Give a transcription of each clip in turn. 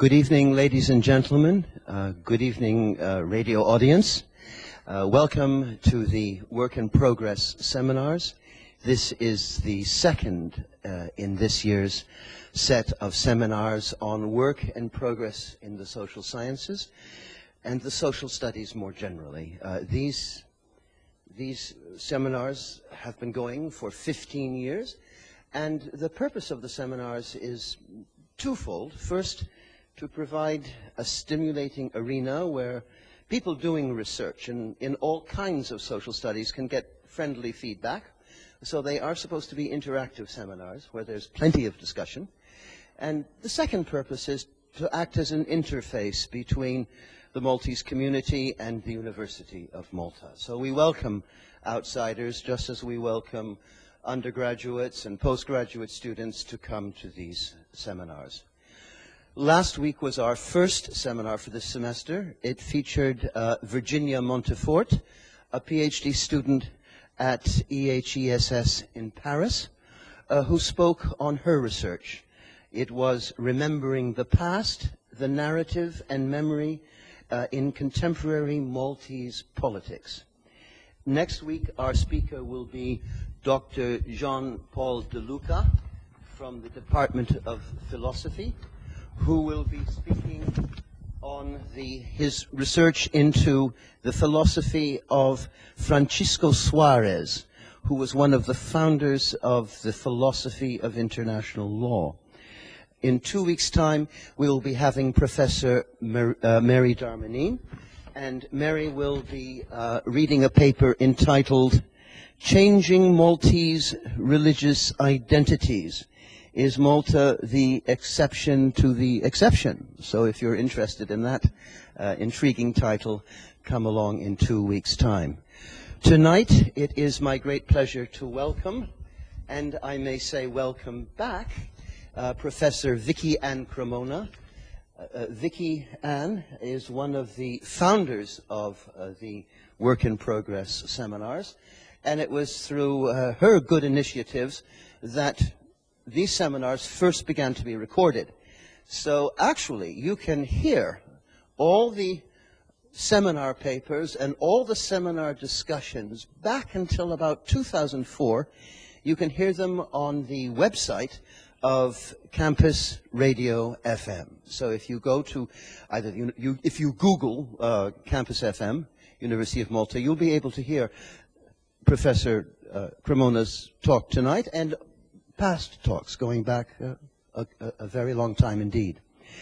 Good evening, ladies and gentlemen. Good evening, radio audience. Welcome to the Work in Progress seminars. This is the second in this year's set of seminars on work in progress in the social sciences and the social studies more generally. These seminars have been going for 15 years, and the purpose of the seminars is twofold. First, to provide a stimulating arena where people doing research in all kinds of social studies can get friendly feedback. So they are supposed to be interactive seminars where there's plenty of discussion. And the second purpose is to act as an interface between the Maltese community and the University of Malta. So we welcome outsiders just as we welcome undergraduates and postgraduate students to come to these seminars. Last week was our first seminar for this semester. It featured Virginia Montefort, a PhD student at EHESS in Paris, who spoke on her research. It was Remembering the Past, the Narrative and Memory in Contemporary Maltese Politics. Next week, our speaker will be Dr. Jean-Paul De Luca from the Department of Philosophy, who will be speaking on his research into the philosophy of Francisco Suarez, who was one of the founders of the philosophy of international law. In 2 weeks' time, we will be having Professor Mary Darmanin, and Mary will be reading a paper entitled Changing Maltese Religious Identities. Is Malta the exception to the exception? So if you're interested in that intriguing title, come along in 2 weeks' time. Tonight, it is my great pleasure to welcome, and I may say welcome back, Professor Vicky Ann Cremona. Vicky Ann is one of the founders of the Work in Progress seminars, and it was through her good initiatives that these seminars first began to be recorded. So actually, you can hear all the seminar papers and all the seminar discussions back until about 2004. You can hear them on the website of Campus Radio FM. So if you go to either, if you Google Campus FM, University of Malta, you'll be able to hear Professor Cremona's talk tonight and past talks going back a very long time indeed.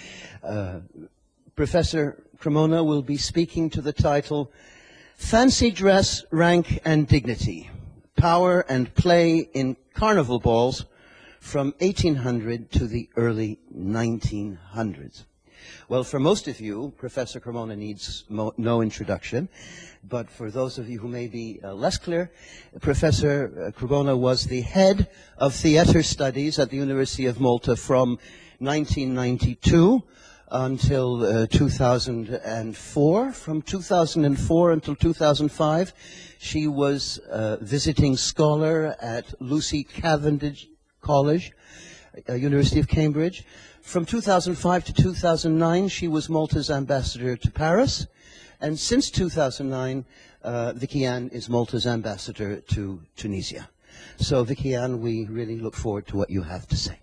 Professor Cremona will be speaking to the title Fancy Dress, Rank and Dignity, Power and Play in Carnival Balls from 1800 to the early 1900s. Well, for most of you, Professor Cremona needs no introduction, but for those of you who may be less clear, Professor Cremona was the head of theater studies at the University of Malta from 1992 until 2004. From 2004 until 2005, she was visiting scholar at Lucy Cavendish College, University of Cambridge. From 2005 to 2009, she was Malta's ambassador to Paris. And since 2009, Vicky Ann is Malta's ambassador to Tunisia. So, Vicky Ann, we really look forward to what you have to say.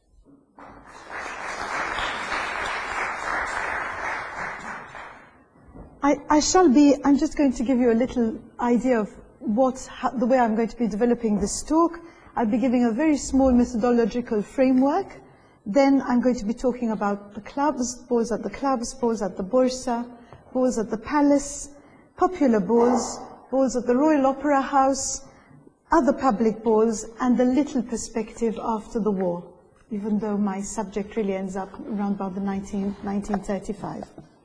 I'm just going to give you a little idea of the way I'm going to be developing this talk. I'll be giving a very small methodological framework. Then I'm going to be talking about the clubs, balls at the clubs, balls at the Borsa, balls at the Palace, popular balls, balls at the Royal Opera House, other public balls, and the little perspective after the war, even though my subject really ends up around about the 1935.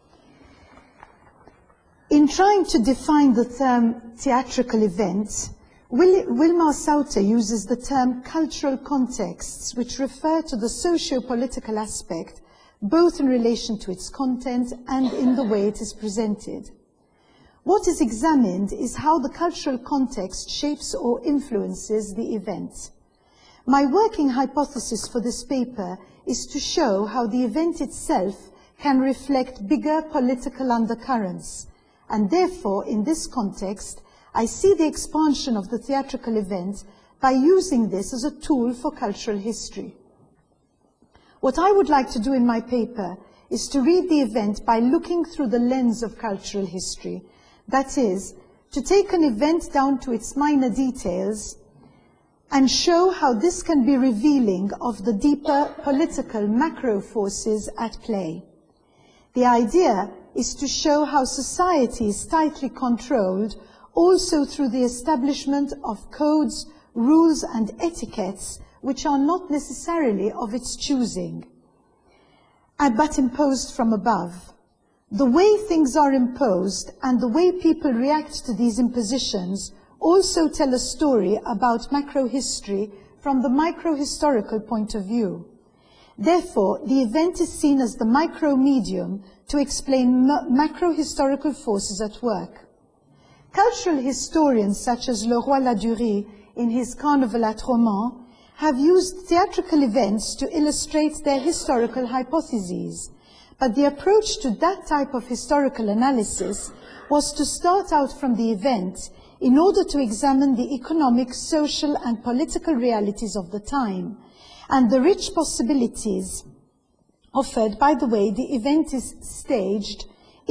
In trying to define the term theatrical event, Wilmar Sauter uses the term cultural contexts, which refer to the socio-political aspect, both in relation to its content and in the way it is presented. What is examined is how the cultural context shapes or influences the event. My working hypothesis for this paper is to show how the event itself can reflect bigger political undercurrents. And therefore, in this context, I see the expansion of the theatrical event by using this as a tool for cultural history. What I would like to do in my paper is to read the event by looking through the lens of cultural history. That is, to take an event down to its minor details and show how this can be revealing of the deeper political macro forces at play. The idea is to show how society is tightly controlled also through the establishment of codes, rules and etiquettes which are not necessarily of its choosing, but imposed from above. The way things are imposed and the way people react to these impositions also tell a story about macro history from the micro-historical point of view. Therefore, the event is seen as the micro-medium to explain macro-historical forces at work. Cultural historians such as Leroy-Ladurie in his Carnival at Romans have used theatrical events to illustrate their historical hypotheses, but the approach to that type of historical analysis was to start out from the event in order to examine the economic, social and political realities of the time, and the rich possibilities offered by the way the event is staged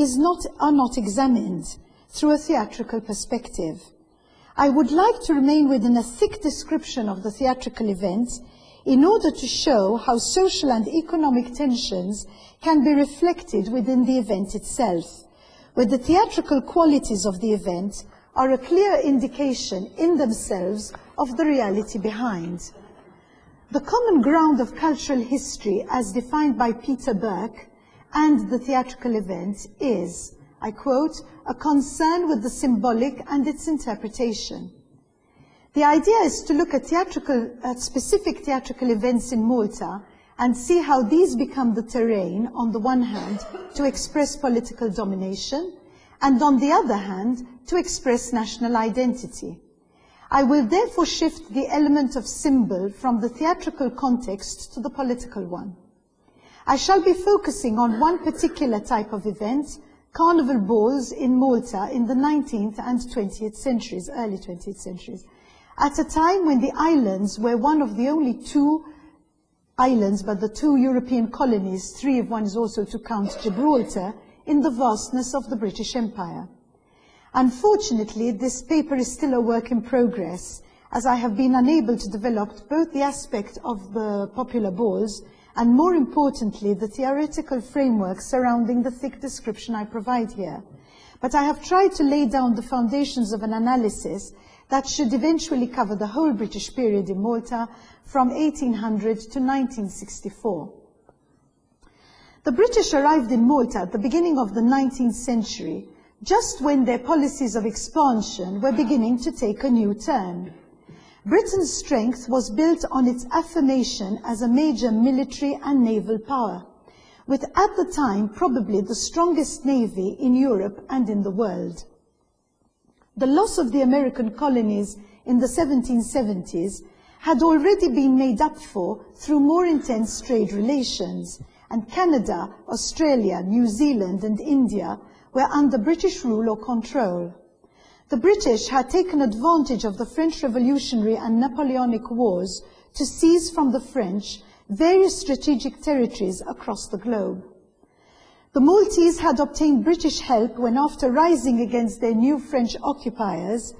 are not examined through a theatrical perspective. I would like to remain within a thick description of the theatrical event in order to show how social and economic tensions can be reflected within the event itself, where the theatrical qualities of the event are a clear indication in themselves of the reality behind. The common ground of cultural history, as defined by Peter Burke, and the theatrical event is, I quote, a concern with the symbolic and its interpretation. The idea is to look at specific theatrical events in Malta and see how these become the terrain, on the one hand, to express political domination, and on the other hand, to express national identity. I will therefore shift the element of symbol from the theatrical context to the political one. I shall be focusing on one particular type of event, carnival balls in Malta in the 19th and 20th centuries, early 20th centuries, at a time when the islands were one of the only two islands, but the two European colonies, three if one is also to count Gibraltar, in the vastness of the British Empire. Unfortunately, this paper is still a work in progress, as I have been unable to develop both the aspect of the popular balls and, more importantly, the theoretical framework surrounding the thick description I provide here. But I have tried to lay down the foundations of an analysis that should eventually cover the whole British period in Malta from 1800 to 1964. The British arrived in Malta at the beginning of the 19th century, just when their policies of expansion were beginning to take a new turn. Britain's strength was built on its affirmation as a major military and naval power, with at the time probably the strongest navy in Europe and in the world. The loss of the American colonies in the 1770s had already been made up for through more intense trade relations, and Canada, Australia, New Zealand and India were under British rule or control. The British had taken advantage of the French Revolutionary and Napoleonic Wars to seize from the French various strategic territories across the globe. The Maltese had obtained British help when, after rising against their new French occupiers,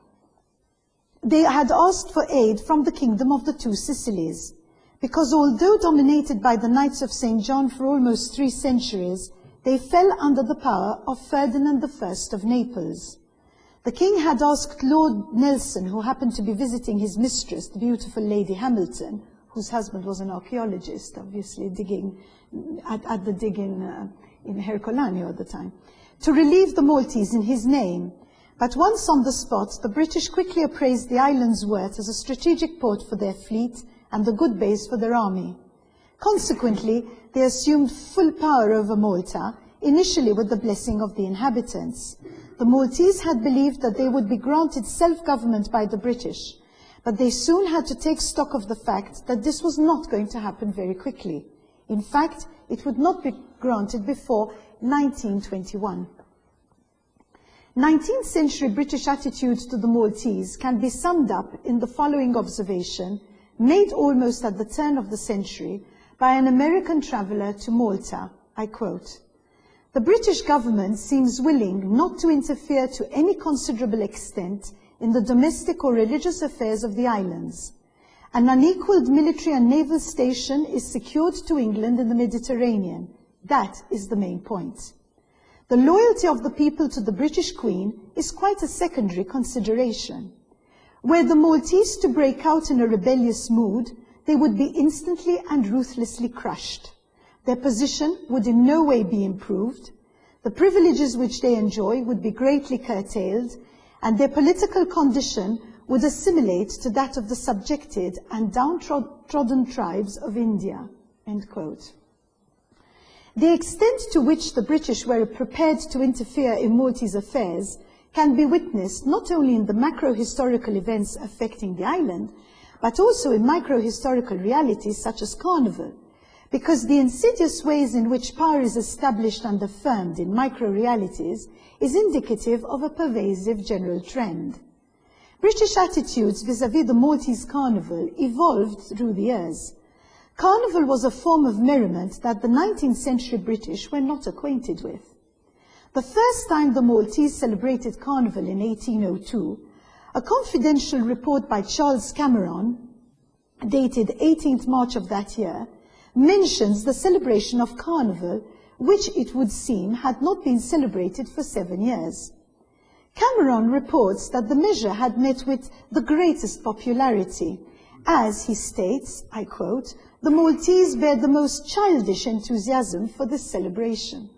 they had asked for aid from the Kingdom of the Two Sicilies, because although dominated by the Knights of St. John for almost 3 centuries, they fell under the power of Ferdinand I of Naples. The king had asked Lord Nelson, who happened to be visiting his mistress, the beautiful Lady Hamilton, whose husband was an archaeologist, obviously digging at the dig in Herculaneum at the time, to relieve the Maltese in his name. But once on the spot, the British quickly appraised the island's worth as a strategic port for their fleet and a good base for their army. Consequently, they assumed full power over Malta, initially with the blessing of the inhabitants. The Maltese had believed that they would be granted self-government by the British, but they soon had to take stock of the fact that this was not going to happen very quickly. In fact, it would not be granted before 1921. 19th century British attitude to the Maltese can be summed up in the following observation, made almost at the turn of the century by an American traveller to Malta. I quote, "The British government seems willing not to interfere to any considerable extent in the domestic or religious affairs of the islands. An unequalled military and naval station is secured to England in the Mediterranean. That is the main point. The loyalty of the people to the British Queen is quite a secondary consideration. Were the Maltese to break out in a rebellious mood, they would be instantly and ruthlessly crushed. Their position would in no way be improved. The privileges which they enjoy would be greatly curtailed, and their political condition would assimilate to that of the subjected and downtrodden tribes of India." End quote. The extent to which the British were prepared to interfere in Maltese affairs can be witnessed not only in the macro-historical events affecting the island, but also in micro-historical realities such as Carnival, because the insidious ways in which power is established and affirmed in micro-realities is indicative of a pervasive general trend. British attitudes vis-à-vis the Maltese Carnival evolved through the years. Carnival was a form of merriment that the 19th century British were not acquainted with. The first time the Maltese celebrated Carnival in 1802, a confidential report by Charles Cameron, dated 18th March of that year, mentions the celebration of Carnival, which it would seem had not been celebrated for 7 years. Cameron reports that the measure had met with the greatest popularity, as he states, I quote, "The Maltese bear the most childish enthusiasm for this celebration."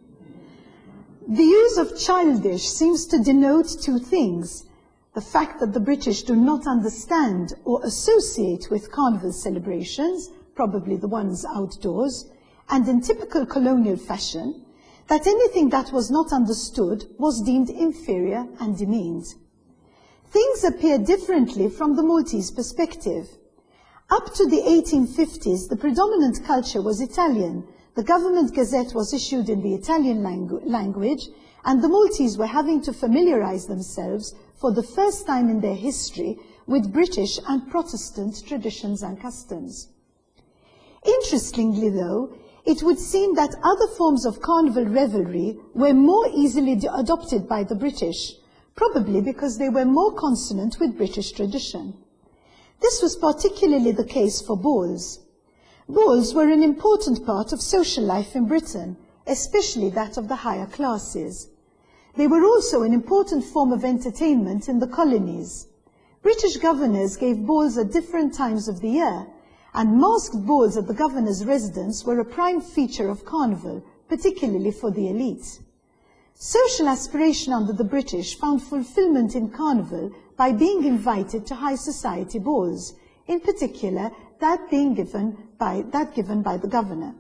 The use of childish seems to denote two things: the fact that the British do not understand or associate with Carnival celebrations, probably the ones outdoors, and in typical colonial fashion, that anything that was not understood was deemed inferior and demeaned. Things appear differently from the Maltese perspective. Up to the 1850s, the predominant culture was Italian. The government gazette was issued in the Italian language, and the Maltese were having to familiarize themselves for the first time in their history with British and Protestant traditions and customs. Interestingly, though, it would seem that other forms of carnival revelry were more easily adopted by the British, probably because they were more consonant with British tradition. This was particularly the case for balls. Balls were an important part of social life in Britain, especially that of the higher classes. They were also an important form of entertainment in the colonies. British governors gave balls at different times of the year, and masked balls at the governor's residence were a prime feature of Carnival, particularly for the elite. Social aspiration under the British found fulfillment in Carnival by being invited to high society balls, in particular that given by the governor.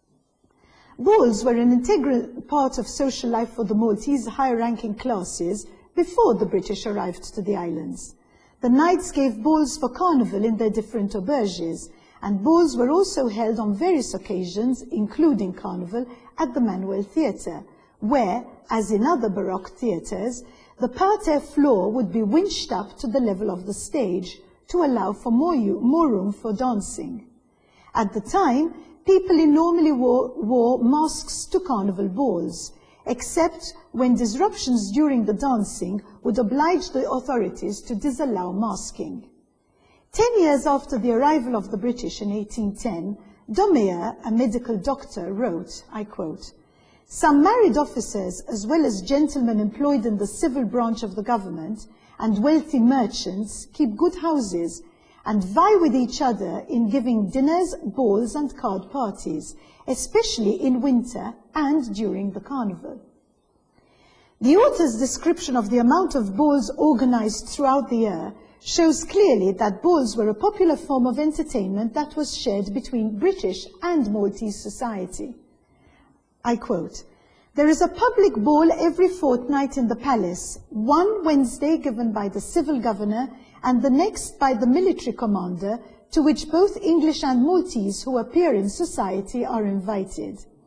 Balls were an integral part of social life for the Maltese higher-ranking classes before the British arrived to the islands. The knights gave balls for Carnival in their different auberges, and balls were also held on various occasions, including Carnival, at the Manuel Theatre, where, as in other Baroque theatres, the parterre floor would be winched up to the level of the stage to allow for more room for dancing. At the time, people normally wore masks to Carnival balls, except when disruptions during the dancing would oblige the authorities to disallow masking. 10 years after the arrival of the British in 1810, Domeyer, a medical doctor, wrote, I quote, "Some married officers, as well as gentlemen employed in the civil branch of the government, and wealthy merchants, keep good houses, and vie with each other in giving dinners, balls, and card parties, especially in winter and during the Carnival." The author's description of the amount of balls organized throughout the year shows clearly that balls were a popular form of entertainment that was shared between British and Maltese society. I quote, "There is a public ball every fortnight in the palace, one Wednesday given by the civil governor and the next by the military commander, to which both English and Maltese who appear in society are invited.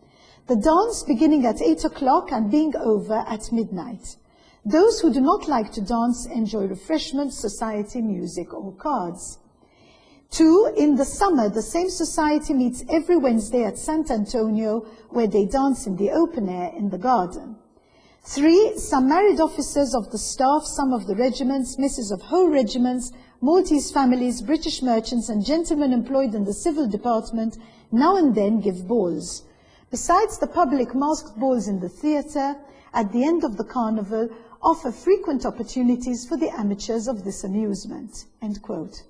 The dance beginning at 8 o'clock and being over at midnight. Those who do not like to dance enjoy refreshments, society, music, or cards. 2, in the summer, the same society meets every Wednesday at Sant Antonio, where they dance in the open air in the garden. 3, some married officers of the staff, some of the regiments, misses of whole regiments, Maltese families, British merchants, and gentlemen employed in the civil department now and then give balls. Besides the public masked balls in the theatre, at the end of the carnival, offer frequent opportunities for the amateurs of this amusement." End quote.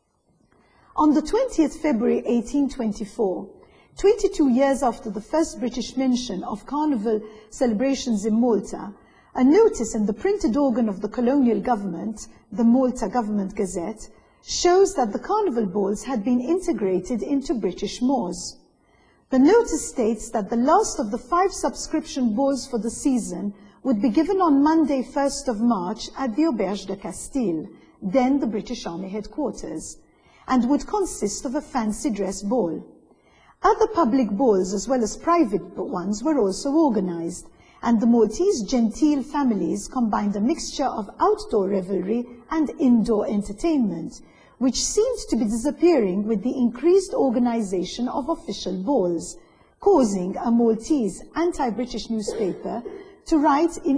On the 20th February 1824, 22 years after the first British mention of carnival celebrations in Malta, a notice in the printed organ of the colonial government, the Malta Government Gazette, shows that the carnival balls had been integrated into British mores. The notice states that the last of the 5 subscription balls for the season would be given on Monday, 1st of March at the Auberge de Castille, then the British Army headquarters, and would consist of a fancy dress ball. Other public balls as well as private ones were also organized, and the Maltese genteel families combined a mixture of outdoor revelry and indoor entertainment, which seemed to be disappearing with the increased organization of official balls, causing a Maltese anti-British newspaper to write in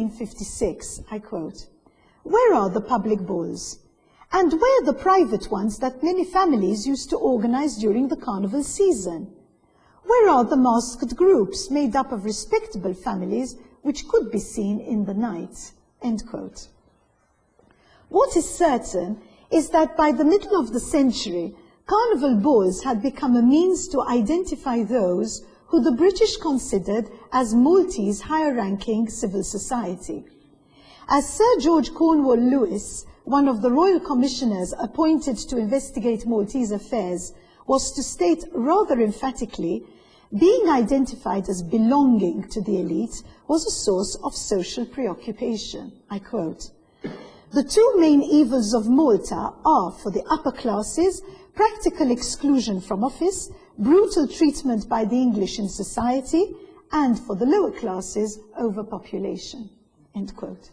1856, I quote, "Where are the public balls? And where the private ones that many families used to organize during the carnival season? Where are the masked groups made up of respectable families which could be seen in the night?" End quote. What is certain is that by the middle of the century, carnival balls had become a means to identify those who the British considered as Maltese higher-ranking civil society. As Sir George Cornwall Lewis, one of the royal commissioners appointed to investigate Maltese affairs, was to state rather emphatically, being identified as belonging to the elite was a source of social preoccupation. I quote, "The 2 main evils of Malta are, for the upper classes, practical exclusion from office, brutal treatment by the English in society, and for the lower classes, overpopulation." End quote.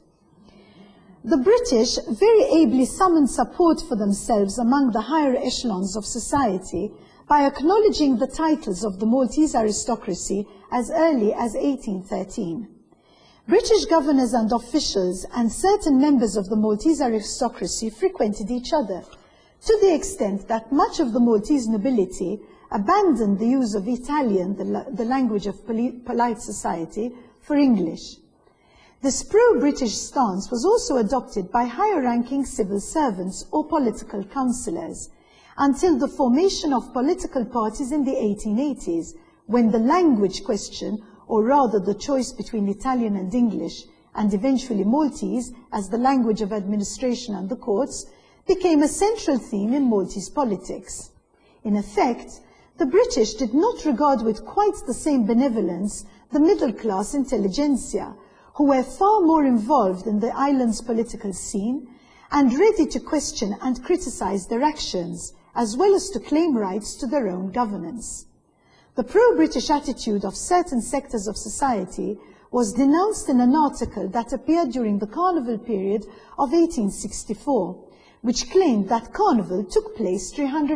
The British very ably summoned support for themselves among the higher echelons of society by acknowledging the titles of the Maltese aristocracy as early as 1813. British governors and officials and certain members of the Maltese aristocracy frequented each other, to the extent that much of the Maltese nobility abandoned the use of Italian, the language of polite society, for English. This pro-British stance was also adopted by higher-ranking civil servants or political councillors, until the formation of political parties in the 1880s, when the language question, or rather the choice between Italian and English, and eventually Maltese as the language of administration and the courts, became a central theme in Maltese politics. In effect, the British did not regard with quite the same benevolence the middle-class intelligentsia, who were far more involved in the island's political scene and ready to question and criticize their actions, as well as to claim rights to their own governance. The pro-British attitude of certain sectors of society was denounced in an article that appeared during the Carnival period of 1864, which claimed that Carnival took place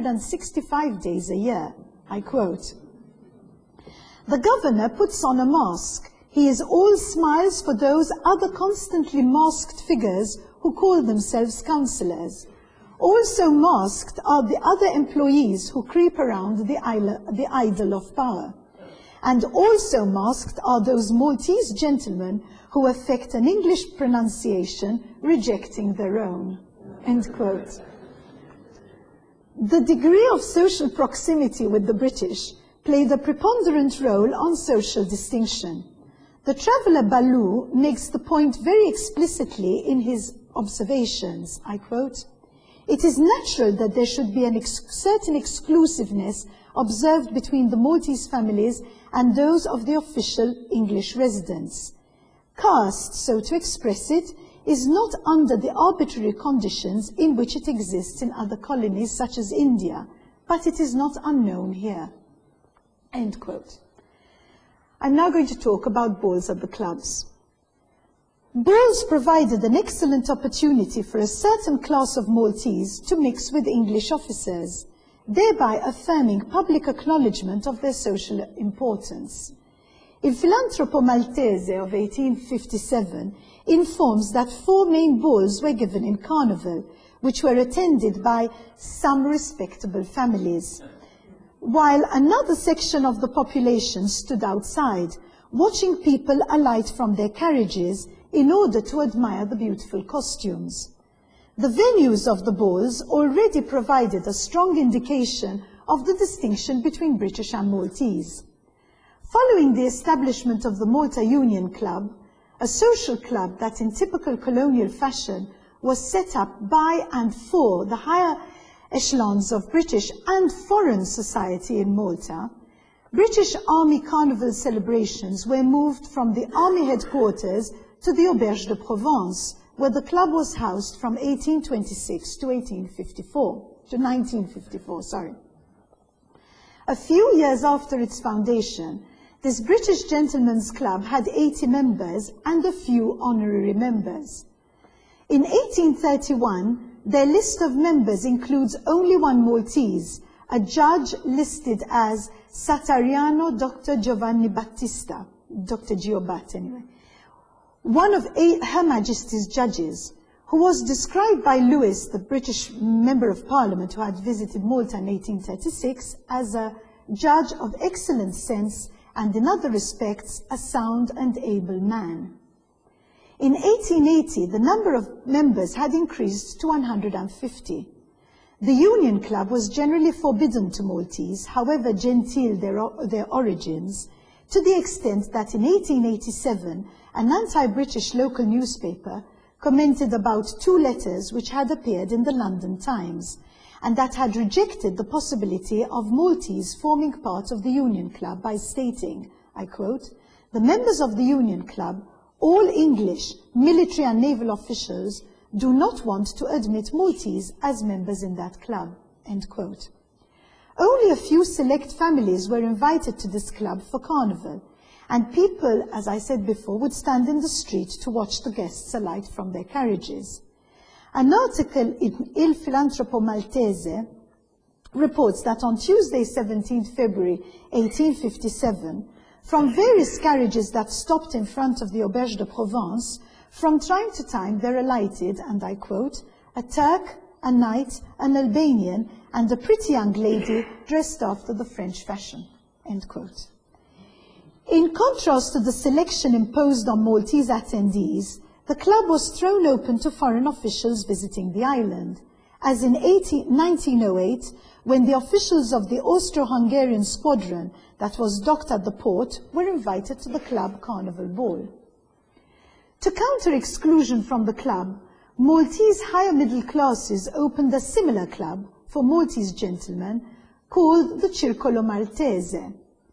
365 days a year. I quote, "The governor puts on a mask. He is all smiles for those other constantly masked figures who call themselves councillors. Also masked are the other employees who creep around the idol of power. And also masked are those Maltese gentlemen who affect an English pronunciation, rejecting their own." End quote. The degree of social proximity with the British played a preponderant role on social distinction. The traveller Ballou makes the point very explicitly in his observations. I quote, "It is natural that there should be a certain exclusiveness observed between the Maltese families and those of the official English residents. Caste, so to express it, is not under the arbitrary conditions in which it exists in other colonies such as India, but it is not unknown here." End quote. I'm now going to talk about balls at the clubs. Balls provided an excellent opportunity for a certain class of Maltese to mix with English officers, thereby affirming public acknowledgement of their social importance. Il Filantropo Maltese of 1857 informs that 4 main balls were given in Carnival, which were attended by some respectable families, while another section of the population stood outside, watching people alight from their carriages in order to admire the beautiful costumes. The venues of the balls already provided a strong indication of the distinction between British and Maltese. Following the establishment of the Malta Union Club, a social club that in typical colonial fashion was set up by and for the higher echelons of British and foreign society in Malta, British Army Carnival celebrations were moved from the Army headquarters to the Auberge de Provence, where the club was housed from 1826 to 1954. A few years after its foundation, this British Gentlemen's Club had 80 members and a few honorary members. In 1831, their list of members includes only one Maltese, a judge listed as Satariano Dr. Giovanni Battista, Dr. Giobat anyway, one of Her Majesty's judges, who was described by Lewis, the British Member of Parliament who had visited Malta in 1836, as a judge of excellent sense and in other respects a sound and able man. In 1880, the number of members had increased to 150. The Union Club was generally forbidden to Maltese, however genteel their origins, to the extent that in 1887, an anti-British local newspaper commented about 2 letters which had appeared in the London Times, and that had rejected the possibility of Maltese forming part of the Union Club by stating, I quote, "The members of the Union Club, all English, military and naval officials, do not want to admit Maltese as members in that club," end quote. Only a few select families were invited to this club for Carnival, and people, as I said before, would stand in the street to watch the guests alight from their carriages. An article in Il Filantropo Maltese reports that on Tuesday, 17th February 1857, from various carriages that stopped in front of the Auberge de Provence, from time to time there alighted, and I quote, "a Turk, a knight, an Albanian, and a pretty young lady dressed after the French fashion," end quote. In contrast to the selection imposed on Maltese attendees, the club was thrown open to foreign officials visiting the island, as in 1908, when the officials of the Austro-Hungarian squadron that was docked at the port were invited to the club carnival ball. To counter exclusion from the club, Maltese higher middle classes opened a similar club for Maltese gentlemen called the Circolo Maltese,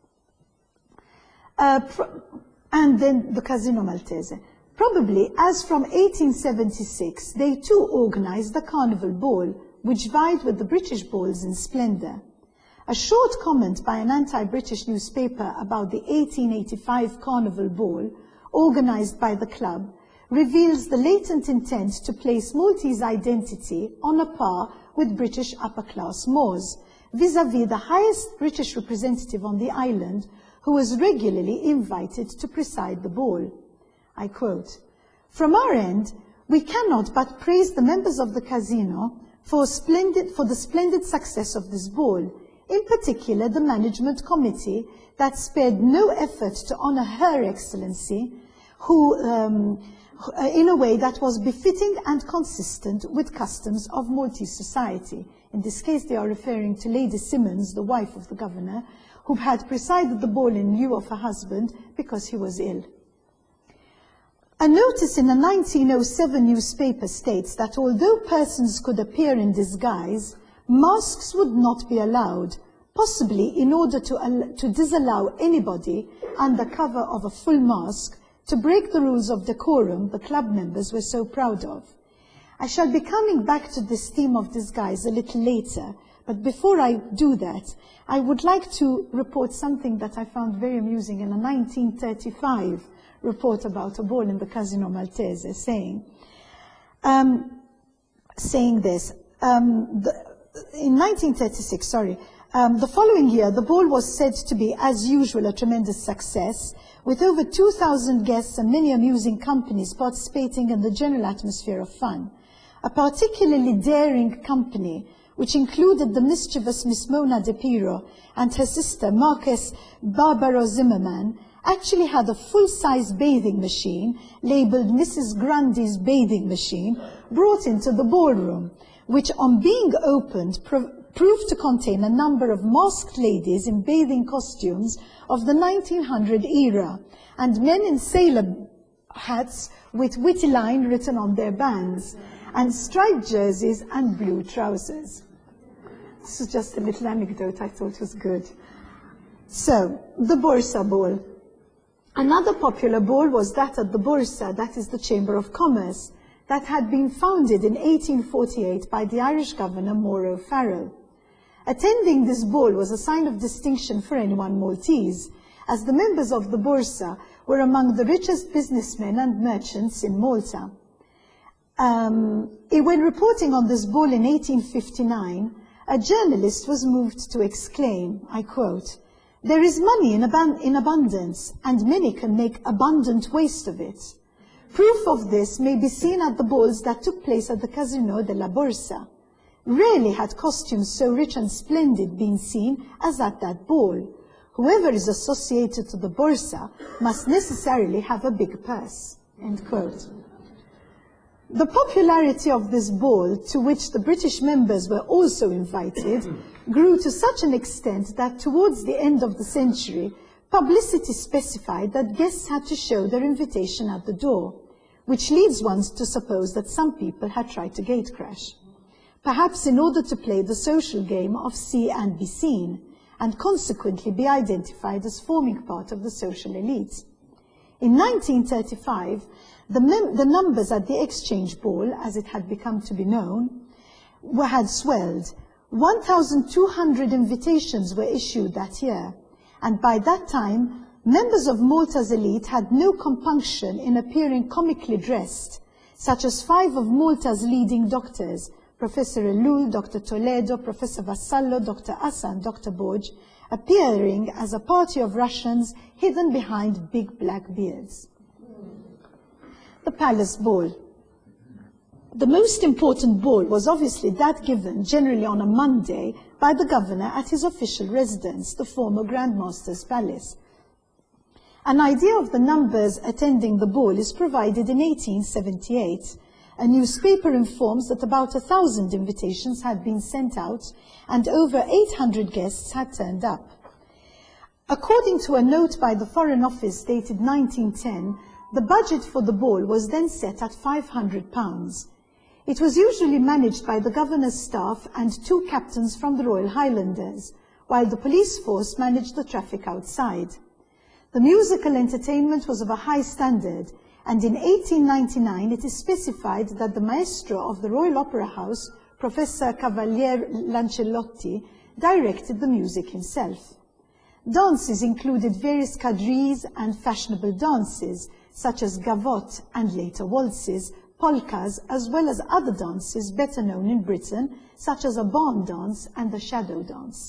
and then the Casino Maltese. Probably, as from 1876, they too organized the Carnival Ball, which vied with the British balls in splendor. A short comment by an anti-British newspaper about the 1885 Carnival Ball, organized by the club, reveals the latent intent to place Maltese identity on a par with British upper-class Moors, vis-à-vis the highest British representative on the island, who was regularly invited to preside the ball. I quote, "From our end, we cannot but praise the members of the Casino for the splendid success of this ball, in particular the management committee that spared no effort to honor Her Excellency, who, in a way that was befitting and consistent with customs of Maltese society." In this case, they are referring to Lady Simmons, the wife of the governor, who had presided the ball in lieu of her husband because he was ill. A notice in a 1907 newspaper states that although persons could appear in disguise, masks would not be allowed, possibly in order to disallow anybody under cover of a full mask to break the rules of decorum the club members were so proud of. I shall be coming back to this theme of disguise a little later, But before I do that, I would like to report something that I found very amusing in a 1935 report about a ball in the Casino Maltese, saying this. In 1936, the following year, the ball was said to be, as usual, a tremendous success, with over 2,000 guests and many amusing companies participating in the general atmosphere of fun. A particularly daring company, which included the mischievous Miss Mona De Piro and her sister, Marquess Barbara Zimmerman, actually had a full-size bathing machine, labeled Mrs. Grundy's bathing machine, brought into the ballroom, which on being opened proved to contain a number of masked ladies in bathing costumes of the 1900 era, and men in sailor hats with witty line written on their bands, and striped jerseys and blue trousers. This is just a little anecdote I thought was good. So, the Borsa Ball. Another popular ball was that at the Borsa, that is the Chamber of Commerce, that had been founded in 1848 by the Irish governor Mauro Farrell. Attending this ball was a sign of distinction for anyone Maltese, as the members of the Borsa were among the richest businessmen and merchants in Malta. When reporting on this ball in 1859, a journalist was moved to exclaim, I quote, "There is money in abundance, and many can make abundant waste of it. Proof of this may be seen at the balls that took place at the Casino de la Borsa. Rarely had costumes so rich and splendid been seen as at that ball. Whoever is associated to the Borsa must necessarily have a big purse." End quote. The popularity of this ball, to which the British members were also invited, grew to such an extent that towards the end of the century, publicity specified that guests had to show their invitation at the door, which leads one to suppose that some people had tried to gatecrash, perhaps in order to play the social game of see and be seen, and consequently be identified as forming part of the social elite. In 1935, the numbers at the Exchange Ball, as it had become to be known, had swelled. 1,200 invitations were issued that year, and by that time, members of Malta's elite had no compunction in appearing comically dressed, such as 5 of Malta's leading doctors, Professor Elul, Dr. Toledo, Professor Vassallo, Dr. Assa, and Dr. Borg, appearing as a party of Russians hidden behind big black beards. The Palace Ball. The most important ball was obviously that given, generally on a Monday, by the governor at his official residence, the former Grand Master's Palace. An idea of the numbers attending the ball is provided in 1878. A newspaper informs that about 1,000 invitations had been sent out and over 800 guests had turned up. According to a note by the Foreign Office dated 1910, the budget for the ball was then set at £500. It was usually managed by the governor's staff and 2 captains from the Royal Highlanders, while the police force managed the traffic outside. The musical entertainment was of a high standard, and in 1899 it is specified that the maestro of the Royal Opera House, Professor Cavalier Lancellotti, directed the music himself. Dances included various quadrilles and fashionable dances, such as gavotte and later waltzes, polkas, as well as other dances better known in Britain, such as a barn dance and the shadow dance.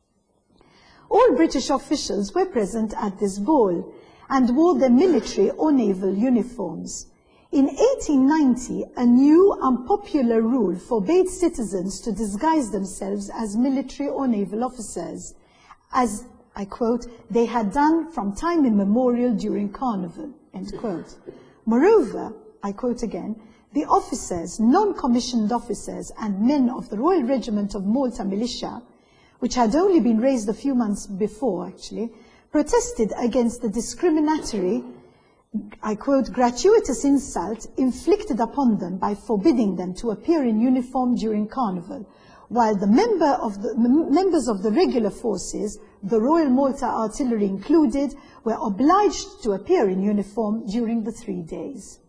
All British officials were present at this ball and wore their military or naval uniforms. In 1890, a new unpopular rule forbade citizens to disguise themselves as military or naval officers, as, I quote, they had done from time immemorial during Carnival, end quote. Moreover, I quote again, the officers, non-commissioned officers and men of the Royal Regiment of Malta Militia, which had only been raised a few months before, actually, protested against the discriminatory, I quote, gratuitous insult inflicted upon them by forbidding them to appear in uniform during Carnival, while the members of the regular forces, the Royal Malta Artillery included, were obliged to appear in uniform during the 3 days.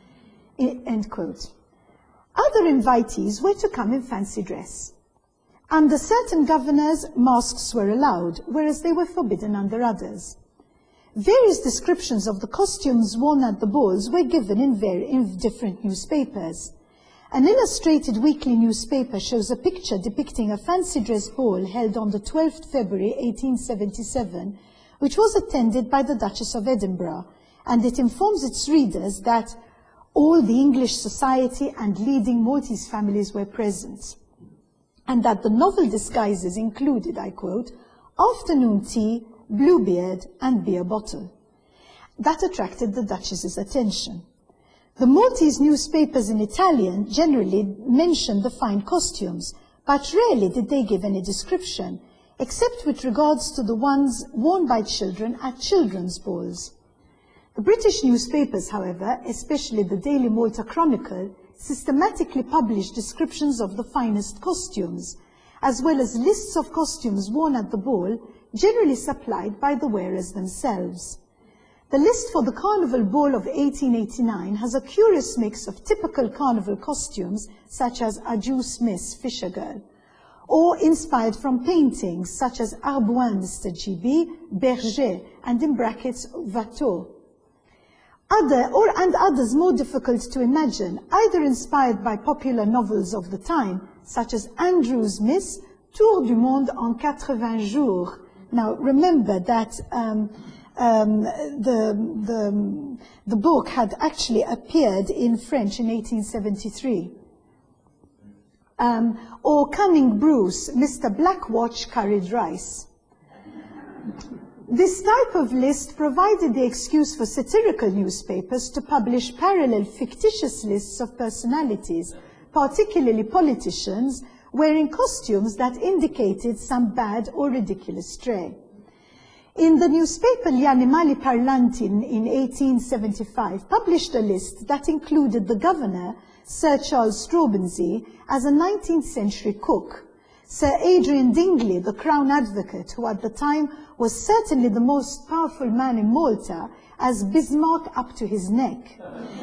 End quote. Other invitees were to come in fancy dress. Under certain governors, masks were allowed, whereas they were forbidden under others. Various descriptions of the costumes worn at the balls were given in different newspapers. An illustrated weekly newspaper shows a picture depicting a fancy dress ball held on the 12th February 1877, which was attended by the Duchess of Edinburgh, and it informs its readers that all the English society and leading Maltese families were present, and that the novel disguises included, I quote, afternoon tea, Bluebeard, and beer bottle. That attracted the Duchess's attention. The Maltese newspapers in Italian generally mentioned the fine costumes, but rarely did they give any description, except with regards to the ones worn by children at children's balls. The British newspapers, however, especially the Daily Malta Chronicle, systematically published descriptions of the finest costumes, as well as lists of costumes worn at the ball, generally supplied by the wearers themselves. The list for the Carnival Ball of 1889 has a curious mix of typical carnival costumes, such as Adieu Smith's Fisher Girl, or inspired from paintings such as Arbouin, Mr. G.B., Berger, and in brackets, Watteau. And others more difficult to imagine, either inspired by popular novels of the time, such as Andrew's Miss, Tour du Monde en 80 jours. Now, remember that the book had actually appeared in French in 1873. Or Cunning Bruce, Mr. Blackwatch Curried Rice. This type of list provided the excuse for satirical newspapers to publish parallel fictitious lists of personalities, particularly politicians, wearing costumes that indicated some bad or ridiculous trait. In the newspaper Gli Animali Parlanti in 1875 published a list that included the governor, Sir Charles Straubenzee, as a 19th century cook, Sir Adrian Dingley, the Crown Advocate, who at the time was certainly the most powerful man in Malta, as Bismarck up to his neck.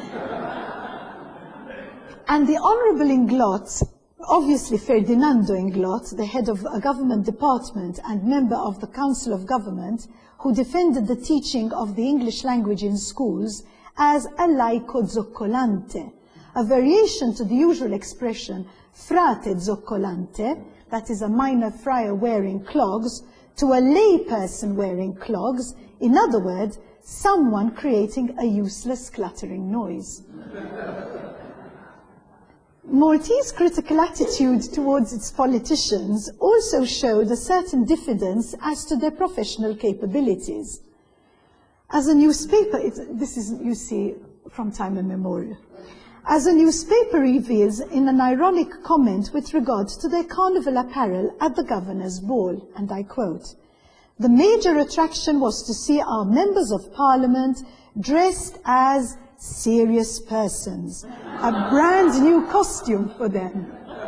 And the Honourable Inglot, obviously Ferdinando Inglot, the head of a government department and member of the Council of Government, who defended the teaching of the English language in schools, as a laico zoccolante, a variation to the usual expression frate zoccolante, that is a minor friar wearing clogs, to a lay person wearing clogs, in other words, someone creating a useless cluttering noise. Maltese critical attitude towards its politicians also showed a certain diffidence as to their professional capabilities. As a newspaper, this is, you see, from time immemorial. As a newspaper reveals in an ironic comment with regard to their carnival apparel at the governor's ball, and I quote, "The major attraction was to see our members of parliament dressed as serious persons, a brand new costume for them."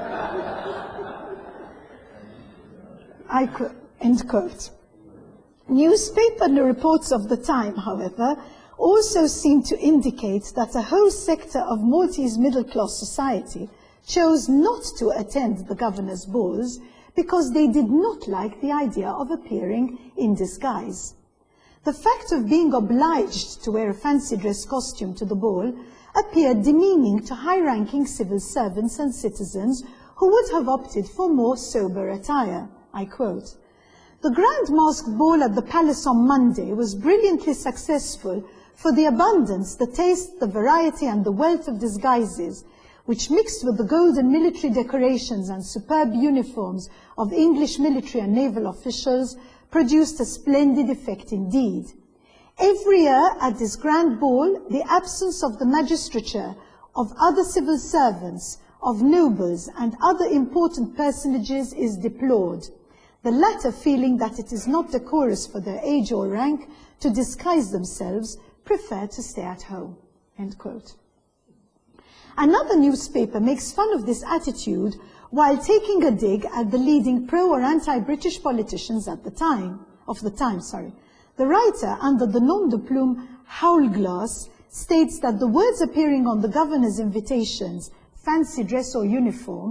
End quote. Newspaper reports of the time, however, also seem to indicate that a whole sector of Maltese middle-class society chose not to attend the governor's balls because they did not like the idea of appearing in disguise. The fact of being obliged to wear a fancy dress costume to the ball appeared demeaning to high-ranking civil servants and citizens who would have opted for more sober attire. I quote, "The Grand Masked Ball at the Palace on Monday was brilliantly successful for the abundance, the taste, the variety, and the wealth of disguises, which mixed with the golden military decorations and superb uniforms of English military and naval officials, produced a splendid effect indeed. Every year at this grand ball, the absence of the magistrature, of other civil servants, of nobles, and other important personages is deplored, the latter feeling that it is not decorous for their age or rank to disguise themselves, prefer to stay at home." End quote. Another newspaper makes fun of this attitude while taking a dig at the leading pro- or anti-British politicians of the time. The writer, under the nom de plume Howlglass, states that the words appearing on the governor's invitations, fancy dress or uniform,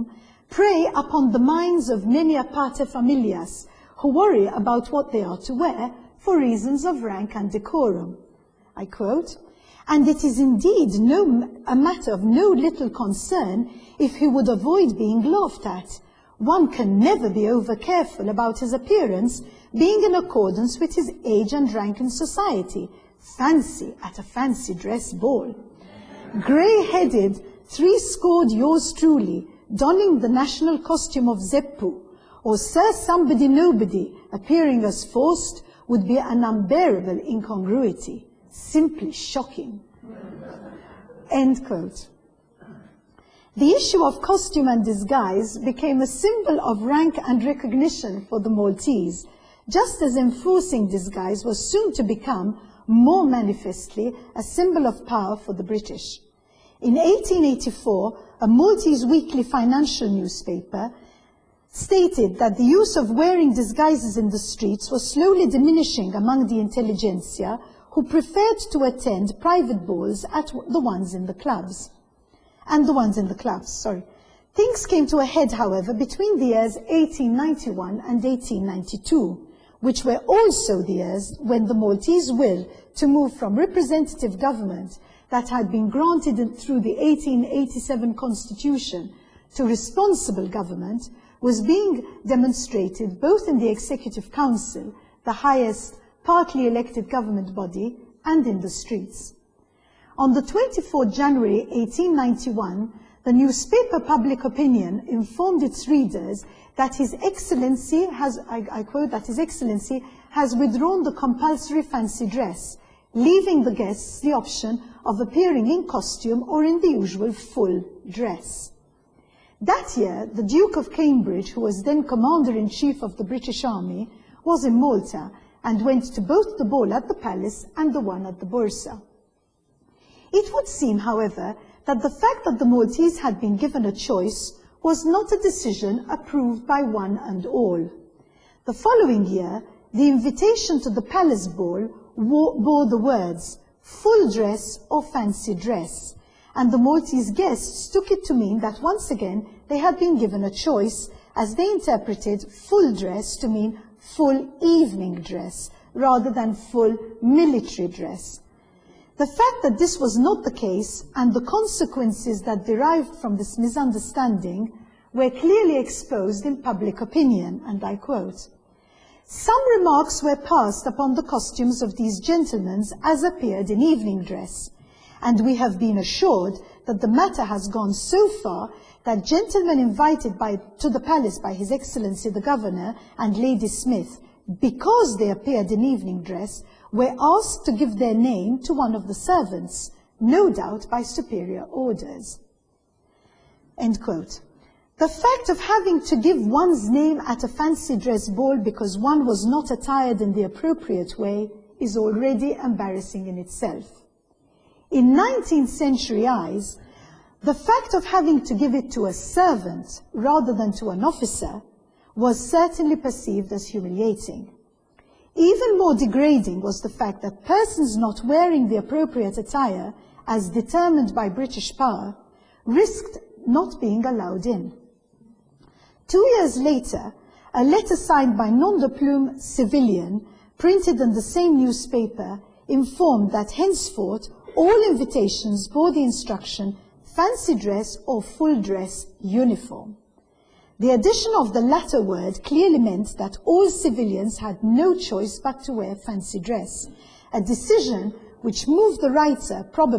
prey upon the minds of many a paterfamilias who worry about what they are to wear for reasons of rank and decorum. I quote, "And it is indeed a matter of no little concern if he would avoid being laughed at. One can never be over careful about his appearance being in accordance with his age and rank in society. Fancy at a fancy dress ball. Grey-headed, 70 yours truly, donning the national costume of Zeppu, or Sir Somebody Nobody appearing as forced would be an unbearable incongruity. Simply shocking." End quote. The issue of costume and disguise became a symbol of rank and recognition for the Maltese, just as enforcing disguise was soon to become more manifestly a symbol of power for the British. In 1884, a Maltese weekly financial newspaper stated that the use of wearing disguises in the streets was slowly diminishing among the intelligentsia, who preferred to attend private balls at the ones in the clubs. Things came to a head, however, between the years 1891 and 1892, which were also the years when the Maltese will to move from representative government that had been granted through the 1887 Constitution to responsible government was being demonstrated both in the Executive Council, the highest partly elected government body, and in the streets. On the 24th January 1891, the newspaper Public Opinion informed its readers that His Excellency has, I quote, that His Excellency has withdrawn the compulsory fancy dress, leaving the guests the option of appearing in costume or in the usual full dress. That year, the Duke of Cambridge, who was then Commander-in-Chief of the British Army, was in Malta and went to both the ball at the Palace and the one at the Bursa. It would seem, however, that the fact that the Maltese had been given a choice was not a decision approved by one and all. The following year, the invitation to the Palace Ball bore the words, "full dress or fancy dress," and the Maltese guests took it to mean that once again they had been given a choice, as they interpreted full dress to mean full evening dress, rather than full military dress. The fact that this was not the case, and the consequences that derived from this misunderstanding, were clearly exposed in public opinion, and I quote, "Some remarks were passed upon the costumes of these gentlemen as appeared in evening dress, and we have been assured that the matter has gone so far that gentlemen invited to the palace by His Excellency the Governor and Lady Smith, because they appeared in evening dress, were asked to give their name to one of the servants, no doubt by superior orders." End quote. The fact of having to give one's name at a fancy dress ball because one was not attired in the appropriate way is already embarrassing in itself. In 19th century eyes, the fact of having to give it to a servant rather than to an officer was certainly perceived as humiliating. Even more degrading was the fact that persons not wearing the appropriate attire, as determined by British power, risked not being allowed in. 2 years later, a letter signed by nom de plume civilian, printed in the same newspaper, informed that henceforth all invitations bore the instruction fancy dress or full dress uniform. The addition of the latter word clearly meant that all civilians had no choice but to wear fancy dress, a decision which moved the writer,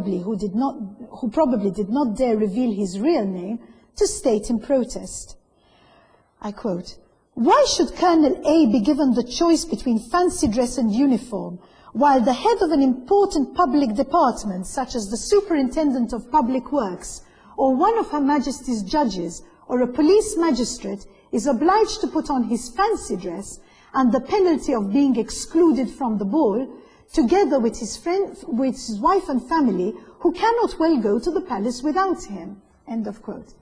who probably did not dare reveal his real name, to state in protest. I quote, "Why should Colonel A be given the choice between fancy dress and uniform, while the head of an important public department, such as the Superintendent of Public Works, or one of Her Majesty's judges, or a police magistrate, is obliged to put on his fancy dress and the penalty of being excluded from the ball, together with his wife and family, who cannot well go to the palace without him?" End of quote.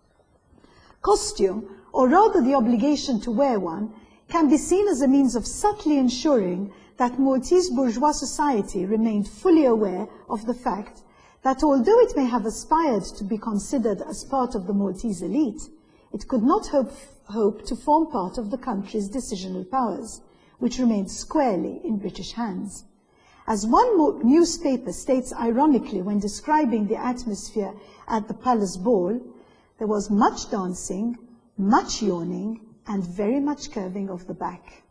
Costume, or rather the obligation to wear one, can be seen as a means of subtly ensuring that Maltese bourgeois society remained fully aware of the fact that although it may have aspired to be considered as part of the Maltese elite, it could not hope to form part of the country's decisional powers, which remained squarely in British hands. As one newspaper states ironically when describing the atmosphere at the palace ball, there was much dancing, much yawning, and very much curving of the back.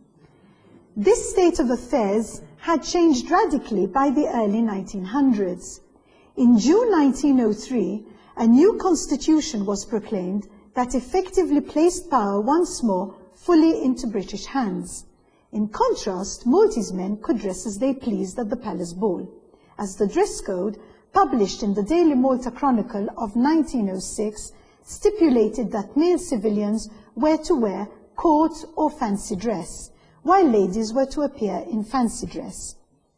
This state of affairs had changed radically by the early 1900s. In June 1903, a new constitution was proclaimed that effectively placed power once more fully into British hands. In contrast, Maltese men could dress as they pleased at the palace ball, as the dress code, published in the Daily Malta Chronicle of 1906, stipulated that male civilians were to wear court or fancy dress, while ladies were to appear in fancy dress.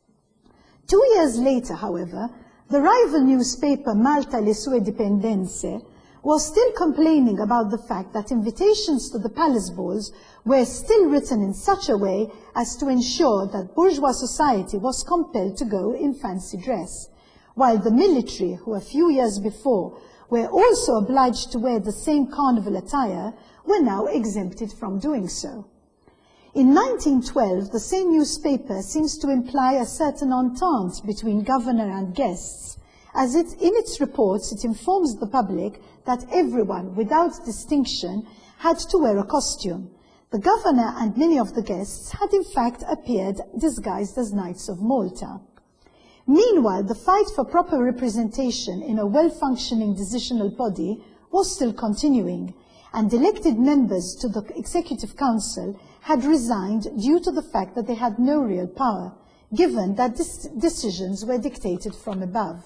2 years later, however, the rival newspaper Malta Le Sue Dipendenze was still complaining about the fact that invitations to the palace balls were still written in such a way as to ensure that bourgeois society was compelled to go in fancy dress, while the military, who a few years before were also obliged to wear the same carnival attire, were now exempted from doing so. In 1912, the same newspaper seems to imply a certain entente between governor and guests, as in its reports it informs the public that everyone, without distinction, had to wear a costume. The governor and many of the guests had in fact appeared disguised as Knights of Malta. Meanwhile, the fight for proper representation in a well-functioning decisional body was still continuing, and elected members to the Executive Council had resigned due to the fact that they had no real power, given that decisions were dictated from above.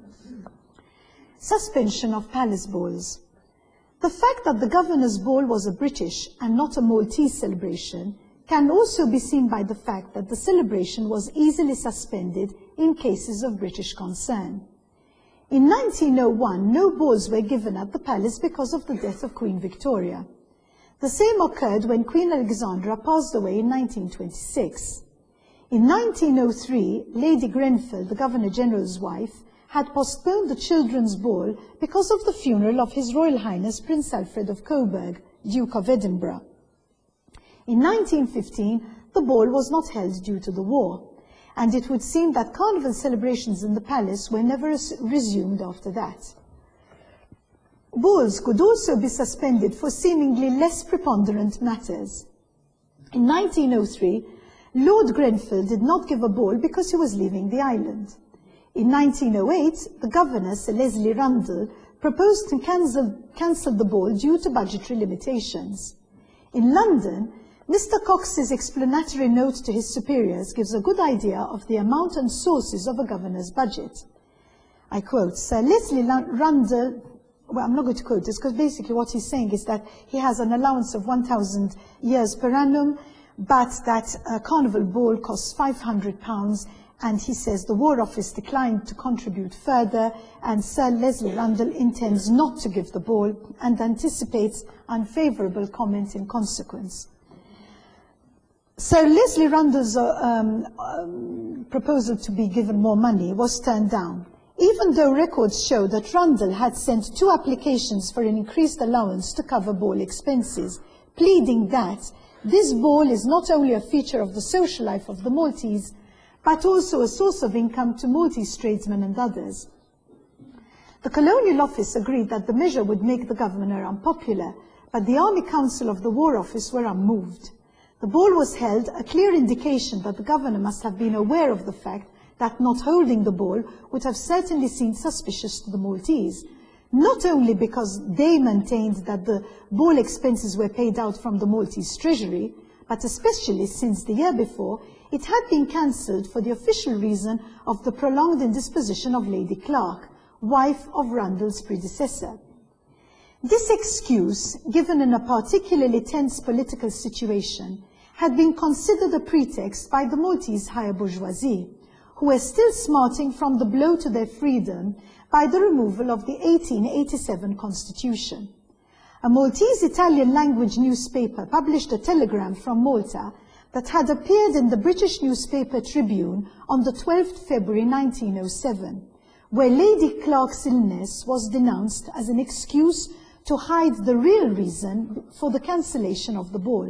Suspension of palace balls. The fact that the governor's ball was a British and not a Maltese celebration can also be seen by the fact that the celebration was easily suspended in cases of British concern. In 1901, no balls were given at the palace because of the death of Queen Victoria. The same occurred when Queen Alexandra passed away in 1926. In 1903, Lady Grenfell, the Governor-General's wife, had postponed the children's ball because of the funeral of His Royal Highness Prince Alfred of Coburg, Duke of Edinburgh. In 1915, the ball was not held due to the war, and it would seem that carnival celebrations in the palace were never resumed after that. Balls could also be suspended for seemingly less preponderant matters. In 1903, Lord Grenfell did not give a ball because he was leaving the island. In 1908, the governor, Sir Leslie Rundle, proposed to cancel the ball due to budgetary limitations. In London, Mr. Cox's explanatory note to his superiors gives a good idea of the amount and sources of a governor's budget. I quote, Sir Leslie Rundle, well, I'm not going to quote this because basically what he's saying is that he has an allowance of 1,000 years per annum, but that a carnival ball costs £500, and he says the War Office declined to contribute further, and Sir Leslie Rundle intends not to give the ball and anticipates unfavourable comment in consequence. Sir Leslie Rundle's proposal to be given more money was turned down, even though records show that Rundle had sent 2 applications for an increased allowance to cover ball expenses, pleading that this ball is not only a feature of the social life of the Maltese, but also a source of income to Maltese tradesmen and others. The Colonial Office agreed that the measure would make the governor unpopular, but the Army Council of the War Office were unmoved. The ball was held, a clear indication that the governor must have been aware of the fact that not holding the ball would have certainly seemed suspicious to the Maltese, not only because they maintained that the ball expenses were paid out from the Maltese treasury, but especially since the year before, it had been cancelled for the official reason of the prolonged indisposition of Lady Clark, wife of Rundle's predecessor. This excuse, given in a particularly tense political situation, had been considered a pretext by the Maltese higher bourgeoisie, who were still smarting from the blow to their freedom by the removal of the 1887 Constitution. A Maltese Italian-language newspaper published a telegram from Malta that had appeared in the British newspaper Tribune on the 12th February 1907, where Lady Clark's illness was denounced as an excuse to hide the real reason for the cancellation of the ball.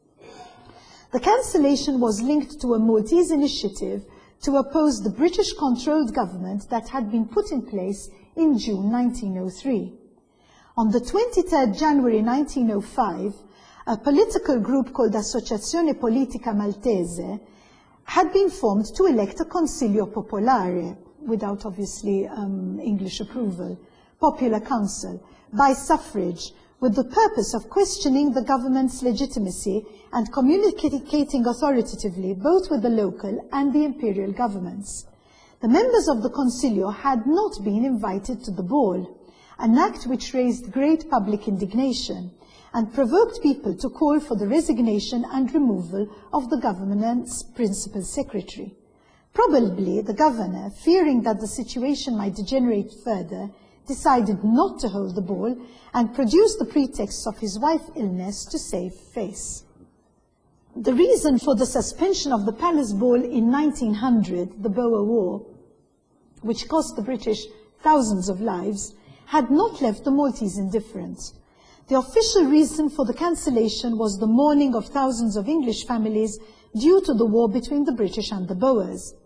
The cancellation was linked to a Maltese initiative to oppose the British-controlled government that had been put in place in June 1903. On the 23rd January 1905, a political group called Associazione Politica Maltese had been formed to elect a Consiglio Popolare, without obviously English approval, Popular Council, by suffrage, with the purpose of questioning the government's legitimacy and communicating authoritatively both with the local and the imperial governments. The members of the Consiglio had not been invited to the ball, an act which raised great public indignation and provoked people to call for the resignation and removal of the government's principal secretary. Probably the governor, fearing that the situation might degenerate further, decided not to hold the ball and produced the pretext of his wife's illness to save face. The reason for the suspension of the palace ball in 1900, the Boer War, which cost the British thousands of lives, had not left the Maltese indifferent. The official reason for the cancellation was the mourning of thousands of English families due to the war between the British and the Boers.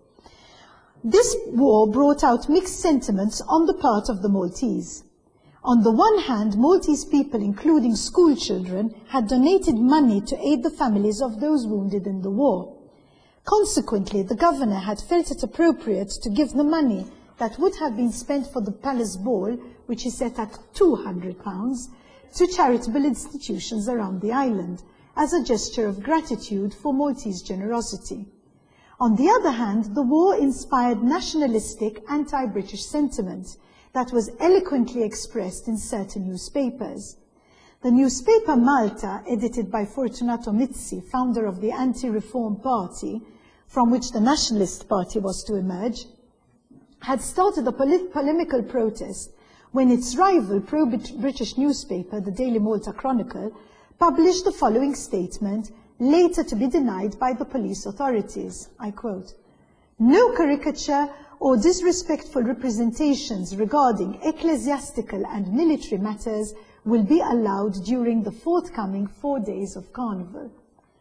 This war brought out mixed sentiments on the part of the Maltese. On the one hand, Maltese people, including school children, had donated money to aid the families of those wounded in the war. Consequently, the governor had felt it appropriate to give the money that would have been spent for the palace ball, which is set at £200, to charitable institutions around the island, as a gesture of gratitude for Maltese generosity. On the other hand, the war inspired nationalistic, anti-British sentiment that was eloquently expressed in certain newspapers. The newspaper Malta, edited by Fortunato Mizzi, founder of the Anti-Reform Party, from which the Nationalist Party was to emerge, had started a polemical protest when its rival pro-British newspaper, the Daily Malta Chronicle, published the following statement, later to be denied by the police authorities. I quote, "No caricature or disrespectful representations regarding ecclesiastical and military matters will be allowed during the forthcoming 4 days of Carnival."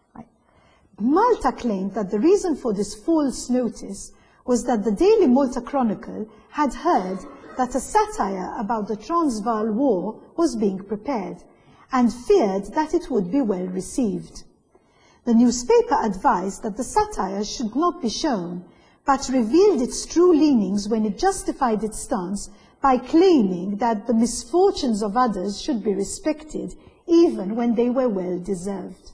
Malta claimed that the reason for this false notice was that the Daily Malta Chronicle had heard that a satire about the Transvaal War was being prepared and feared that it would be well received. The newspaper advised that the satire should not be shown, but revealed its true leanings when it justified its stance by claiming that the misfortunes of others should be respected, even when they were well deserved.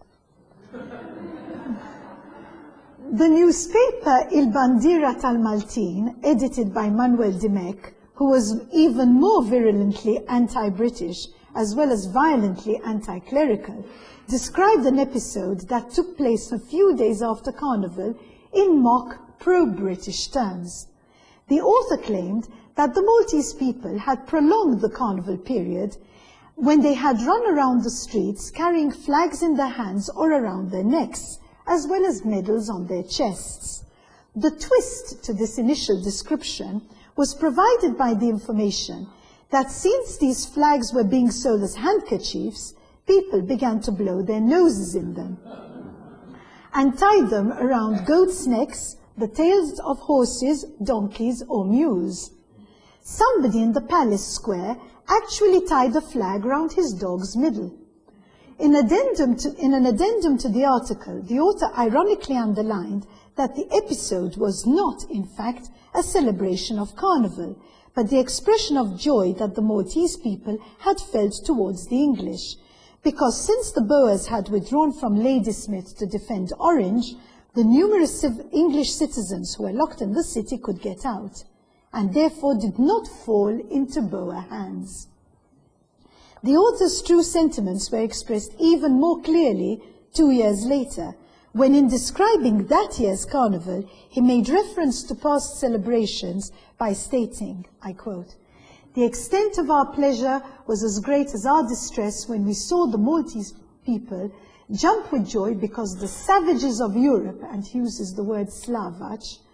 The newspaper Il Bandirat al-Maltin, edited by Manuel Dimec, who was even more virulently anti-British as well as violently anti-clerical, described an episode that took place a few days after Carnival in mock pro-British terms. The author claimed that the Maltese people had prolonged the Carnival period when they had run around the streets carrying flags in their hands or around their necks, as well as medals on their chests. The twist to this initial description was provided by the information that since these flags were being sold as handkerchiefs, people began to blow their noses in them and tie them around goats' necks, the tails of horses, donkeys, or mules. Somebody in the palace square actually tied a flag round his dog's middle. In an addendum to the article, the author ironically underlined that the episode was not, in fact, a celebration of Carnival, but the expression of joy that the Maltese people had felt towards the English, because since the Boers had withdrawn from Ladysmith to defend Orange, the numerous English citizens who were locked in the city could get out, and therefore did not fall into Boer hands. The author's true sentiments were expressed even more clearly 2 years later, when in describing that year's Carnival, he made reference to past celebrations by stating, I quote, "The extent of our pleasure was as great as our distress when we saw the Maltese people jump with joy because the savages of Europe," and he uses the word Slavach,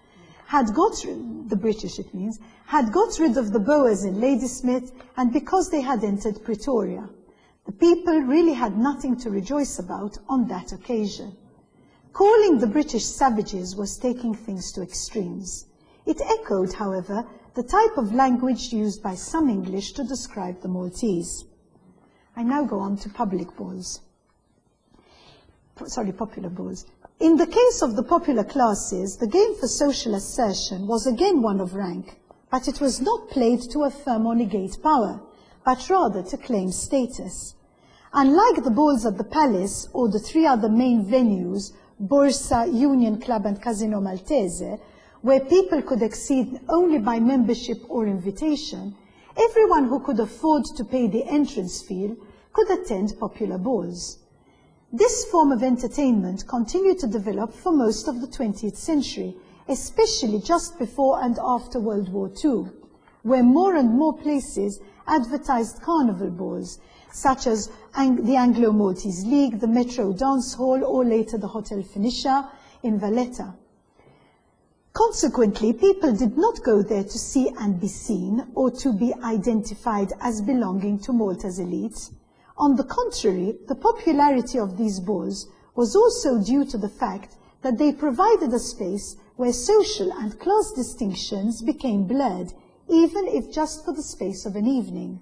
the British it means, had got rid of the Boers in Ladysmith, and because they had entered Pretoria. The people really had nothing to rejoice about on that occasion. Calling the British savages was taking things to extremes. It echoed, however, the type of language used by some English to describe the Maltese. I now go on to popular balls. In the case of the popular classes, the game for social assertion was again one of rank, but it was not played to affirm or negate power, but rather to claim status. Unlike the balls at the Palace or the three other main venues, Borsa, Union Club and Casino Maltese, where people could accede only by membership or invitation, everyone who could afford to pay the entrance fee could attend popular balls. This form of entertainment continued to develop for most of the 20th century, especially just before and after World War II, where more and more places advertised carnival balls, such as the Anglo-Maltese League, the Metro Dance Hall, or later the Hotel Phoenicia in Valletta. Consequently, people did not go there to see and be seen, or to be identified as belonging to Malta's elite. On the contrary, the popularity of these balls was also due to the fact that they provided a space where social and class distinctions became blurred, even if just for the space of an evening.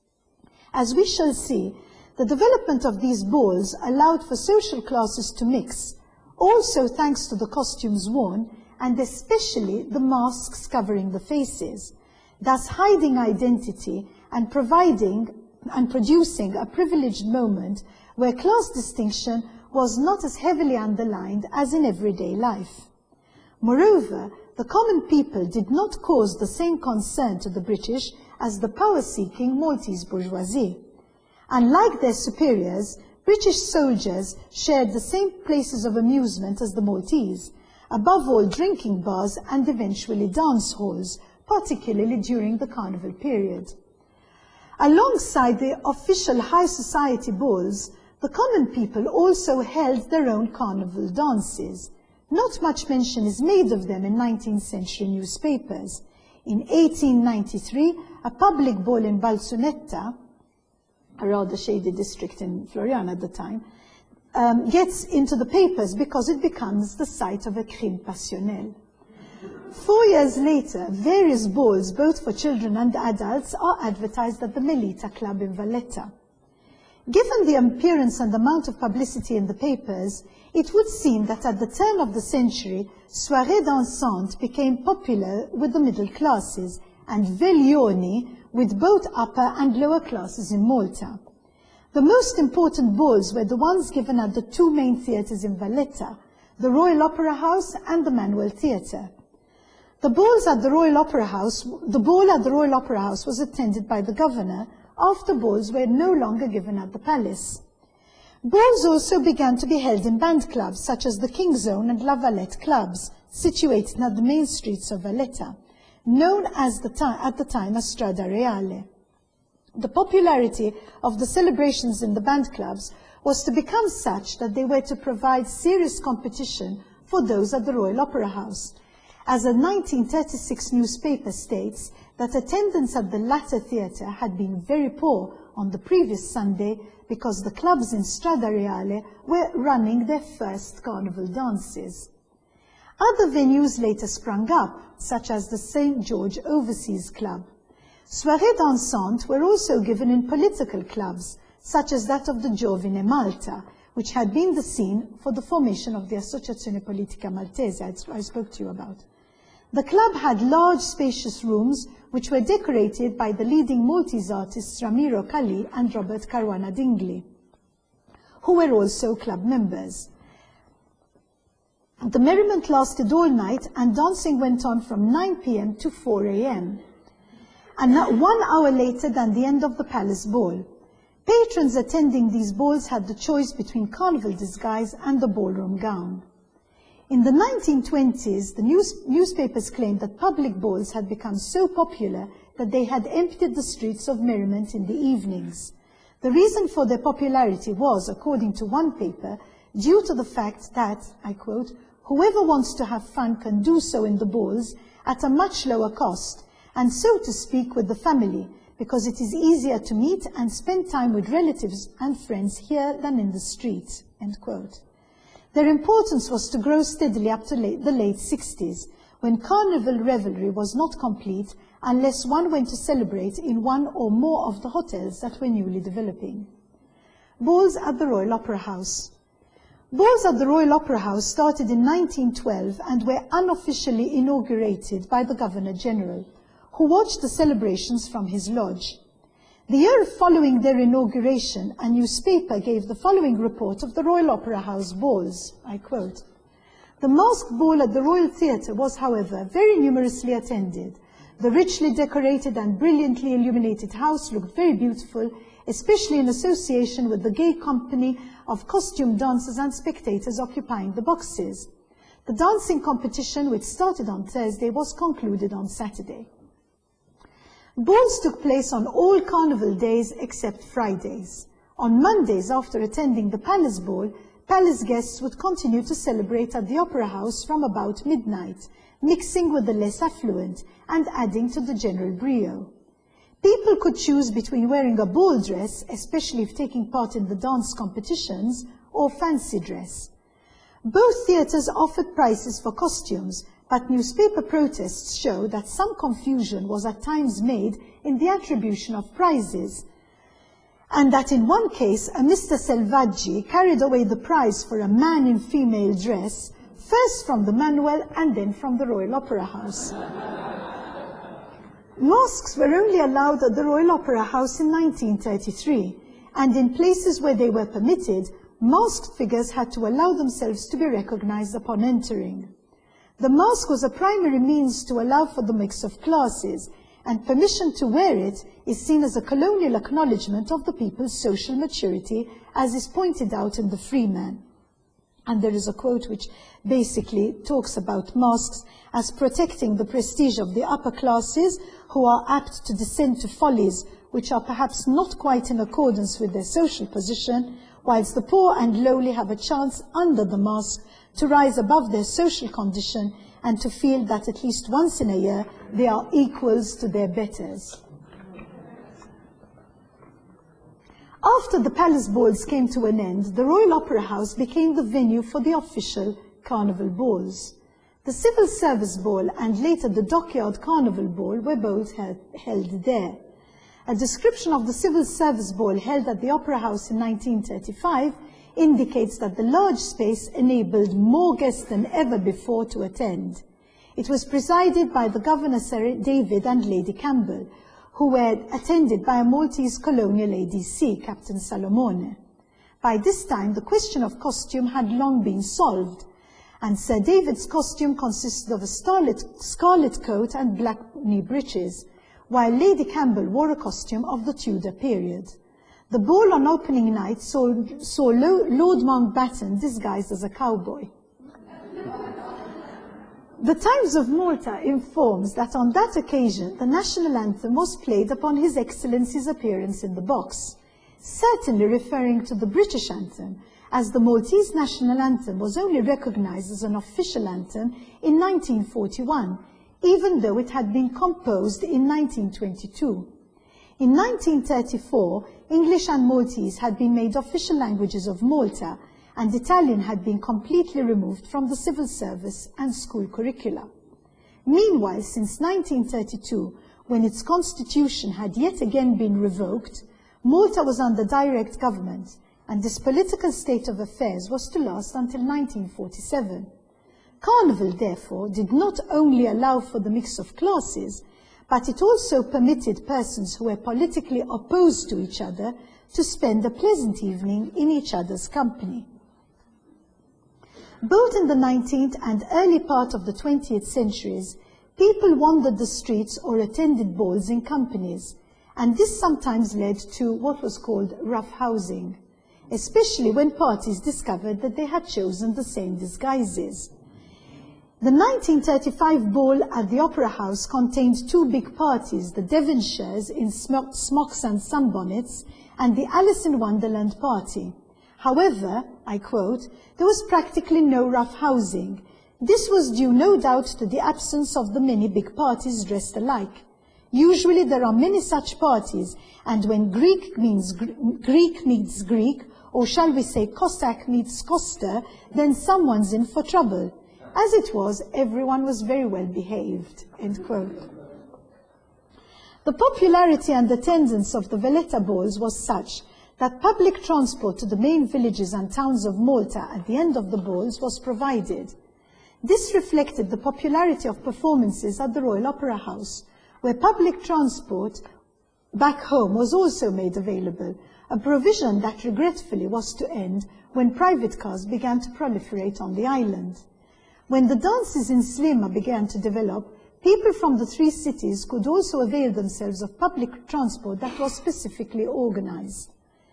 As we shall see, the development of these balls allowed for social classes to mix, also thanks to the costumes worn, and especially the masks covering the faces, thus hiding identity and producing a privileged moment where class distinction was not as heavily underlined as in everyday life. Moreover, the common people did not cause the same concern to the British as the power-seeking Maltese bourgeoisie. Unlike their superiors, British soldiers shared the same places of amusement as the Maltese, above all drinking bars and eventually dance halls, particularly during the carnival period. Alongside the official high society balls, the common people also held their own carnival dances. Not much mention is made of them in 19th century newspapers. In 1893, a public ball in Valsunetta, a rather shady district in Floriana at the time, gets into the papers because it becomes the site of a crime passionnel. 4 years later, various balls, both for children and adults, are advertised at the Melita Club in Valletta. Given the appearance and amount of publicity in the papers, it would seem that at the turn of the century, soirées dansantes became popular with the middle classes, and veglioni with both upper and lower classes in Malta. The most important balls were the ones given at the two main theatres in Valletta, the Royal Opera House and the Manuel Theatre. The ball at the Royal Opera House was attended by the governor, after balls were no longer given at the palace. Balls also began to be held in band clubs, such as the King's Own and La Valette clubs, situated at the main streets of Valletta, known as at the time as Strada Reale. The popularity of the celebrations in the band clubs was to become such that they were to provide serious competition for those at the Royal Opera House. As a 1936 newspaper states, that attendance at the latter theatre had been very poor on the previous Sunday because the clubs in Strada Reale were running their first carnival dances. Other venues later sprung up, such as the St. George Overseas Club. Soirées dansantes were also given in political clubs, such as that of the Giovine Malta, which had been the scene for the formation of the Associazione Politica Maltese I spoke to you about. The club had large, spacious rooms, which were decorated by the leading Maltese artists Ramiro Calli and Robert Caruana Dingley, who were also club members. The merriment lasted all night, and dancing went on from 9 p.m. to 4 a.m., and not 1 hour later than the end of the palace ball. Patrons attending these balls had the choice between carnival disguise and the ballroom gown. In the 1920s, the newspapers claimed that public balls had become so popular that they had emptied the streets of merriment in the evenings. The reason for their popularity was, according to one paper, due to the fact that, I quote, Whoever wants to have fun can do so in the balls at a much lower cost, and so to speak with the family, because it is easier to meet and spend time with relatives and friends here than in the street." End quote. Their importance was to grow steadily up to the late 60s, when carnival revelry was not complete unless one went to celebrate in one or more of the hotels that were newly developing. Balls at the Royal Opera House. Balls at the Royal Opera House started in 1912 and were unofficially inaugurated by the Governor-General, who watched the celebrations from his lodge. The year following their inauguration, a newspaper gave the following report of the Royal Opera House balls. I quote, "The masked ball at the Royal Theatre was, however, very numerously attended. The richly decorated and brilliantly illuminated house looked very beautiful, especially in association with the gay company of costume dancers and spectators occupying the boxes. The dancing competition, which started on Thursday, was concluded on Saturday. Balls took place on all carnival days except Fridays. On Mondays, after attending the Palace Ball, Palace guests would continue to celebrate at the Opera House from about midnight, mixing with the less affluent and adding to the general brio. People could choose between wearing a ball dress, especially if taking part in the dance competitions, or fancy dress. Both theatres offered prices for costumes, but newspaper protests show that some confusion was at times made in the attribution of prizes, and that in one case a Mr. Selvaggi carried away the prize for a man in female dress, first from the Manuel and then from the Royal Opera House. Masks were only allowed at the Royal Opera House in 1933, and in places where they were permitted, masked figures had to allow themselves to be recognized upon entering. The mask was a primary means to allow for the mix of classes, and permission to wear it is seen as a colonial acknowledgement of the people's social maturity, as is pointed out in the Freeman. And there is a quote which basically talks about masks as protecting the prestige of the upper classes, who are apt to descend to follies which are perhaps not quite in accordance with their social position, whilst the poor and lowly have a chance under the mask to rise above their social condition and to feel that at least once in a year they are equals to their betters. After the palace balls came to an end, the Royal Opera House became the venue for the official carnival balls. The Civil Service Ball and later the Dockyard Carnival Ball were both held there. A description of the Civil Service Ball held at the Opera House in 1935 indicates that the large space enabled more guests than ever before to attend. It was presided by the Governor Sir David and Lady Campbell, who were attended by a Maltese colonial ADC, Captain Salomone. By this time, the question of costume had long been solved, and Sir David's costume consisted of a scarlet coat and black knee breeches, while Lady Campbell wore a costume of the Tudor period. The ball on opening night saw Lord Mountbatten disguised as a cowboy. The Times of Malta informs that on that occasion the national anthem was played upon His Excellency's appearance in the box, certainly referring to the British anthem, as the Maltese national anthem was only recognized as an official anthem in 1941, even though it had been composed in 1922. In 1934, English and Maltese had been made official languages of Malta, and Italian had been completely removed from the civil service and school curricula. Meanwhile, since 1932, when its constitution had yet again been revoked, Malta was under direct government, and this political state of affairs was to last until 1947. Carnival, therefore, did not only allow for the mix of classes, but it also permitted persons who were politically opposed to each other to spend a pleasant evening in each other's company. Both in the 19th and early part of the 20th centuries, people wandered the streets or attended balls in companies, and this sometimes led to what was called rough housing, especially when parties discovered that they had chosen the same disguises. The 1935 ball at the Opera House contained two big parties, the Devonshires in smocks and sunbonnets, and the Alice in Wonderland party. However, I quote, there was practically no rough housing. This was due no doubt to the absence of the many big parties dressed alike. Usually there are many such parties, and when Greek meets Greek, or shall we say Cossack meets Coster, then someone's in for trouble. As it was, everyone was very well behaved." End quote. The popularity and attendance of the Valletta balls was such that public transport to the main villages and towns of Malta at the end of the balls was provided. This reflected the popularity of performances at the Royal Opera House, where public transport back home was also made available, a provision that regretfully was to end when private cars began to proliferate on the island. When the dances in Sliema began to develop, people from the three cities could also avail themselves of public transport that was specifically organized.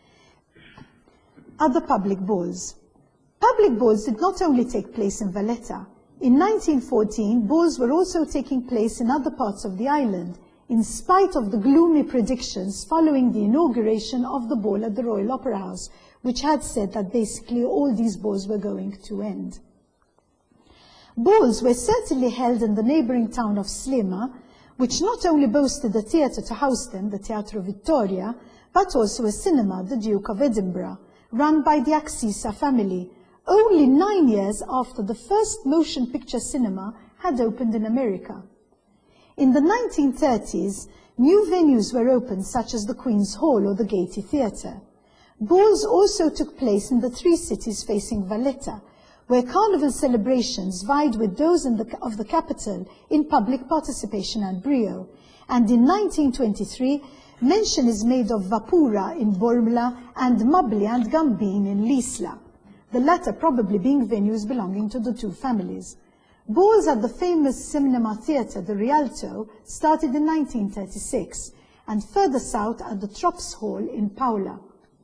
Other public balls. Public balls did not only take place in Valletta. In 1914, balls were also taking place in other parts of the island, in spite of the gloomy predictions following the inauguration of the ball at the Royal Opera House, which had said that basically all these balls were going to end. Balls were certainly held in the neighboring town of Sliema, which not only boasted a theatre to house them, the Teatro Vittoria, but also a cinema, the Duke of Edinburgh, run by the Axisa family, only 9 years after the first motion picture cinema had opened in America. In the 1930s, new venues were opened, such as the Queen's Hall or the Gaiety Theatre. Balls also took place in the three cities facing Valletta, where carnival celebrations vied with those of the capital in public participation and brio. And in 1923, mention is made of Vapura in Bormla and Mabli and Gambin in Lisla, the latter probably being venues belonging to the two families. Balls at the famous cinema theatre, the Rialto, started in 1936, and further south at the Trops Hall in Paula.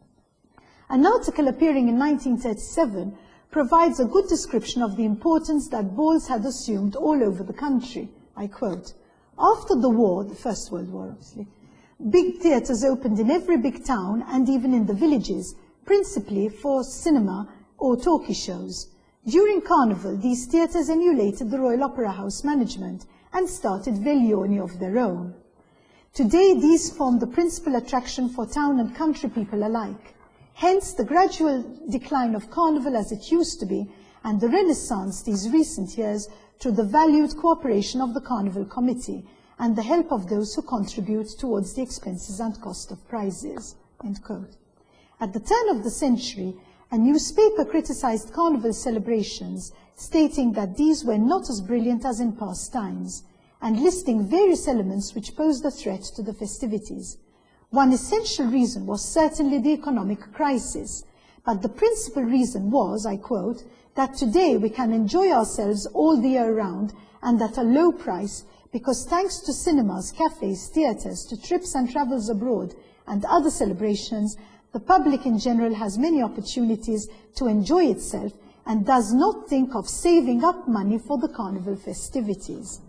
An article appearing in 1937 provides a good description of the importance that balls had assumed all over the country. I quote, "After the war, the First World War obviously, big theatres opened in every big town and even in the villages, principally for cinema or talkie shows. During Carnival, these theatres emulated the Royal Opera House management and started veglioni of their own. Today, these form the principal attraction for town and country people alike. Hence, the gradual decline of Carnival as it used to be, and the renaissance these recent years through the valued cooperation of the Carnival Committee and the help of those who contribute towards the expenses and cost of prizes." End quote. At the turn of the century, a newspaper criticized Carnival celebrations, stating that these were not as brilliant as in past times, and listing various elements which posed a threat to the festivities. One essential reason was certainly the economic crisis, but the principal reason was, I quote, "that today we can enjoy ourselves all the year round and at a low price, because thanks to cinemas, cafes, theatres, to trips and travels abroad and other celebrations, the public in general has many opportunities to enjoy itself and does not think of saving up money for the Carnival festivities."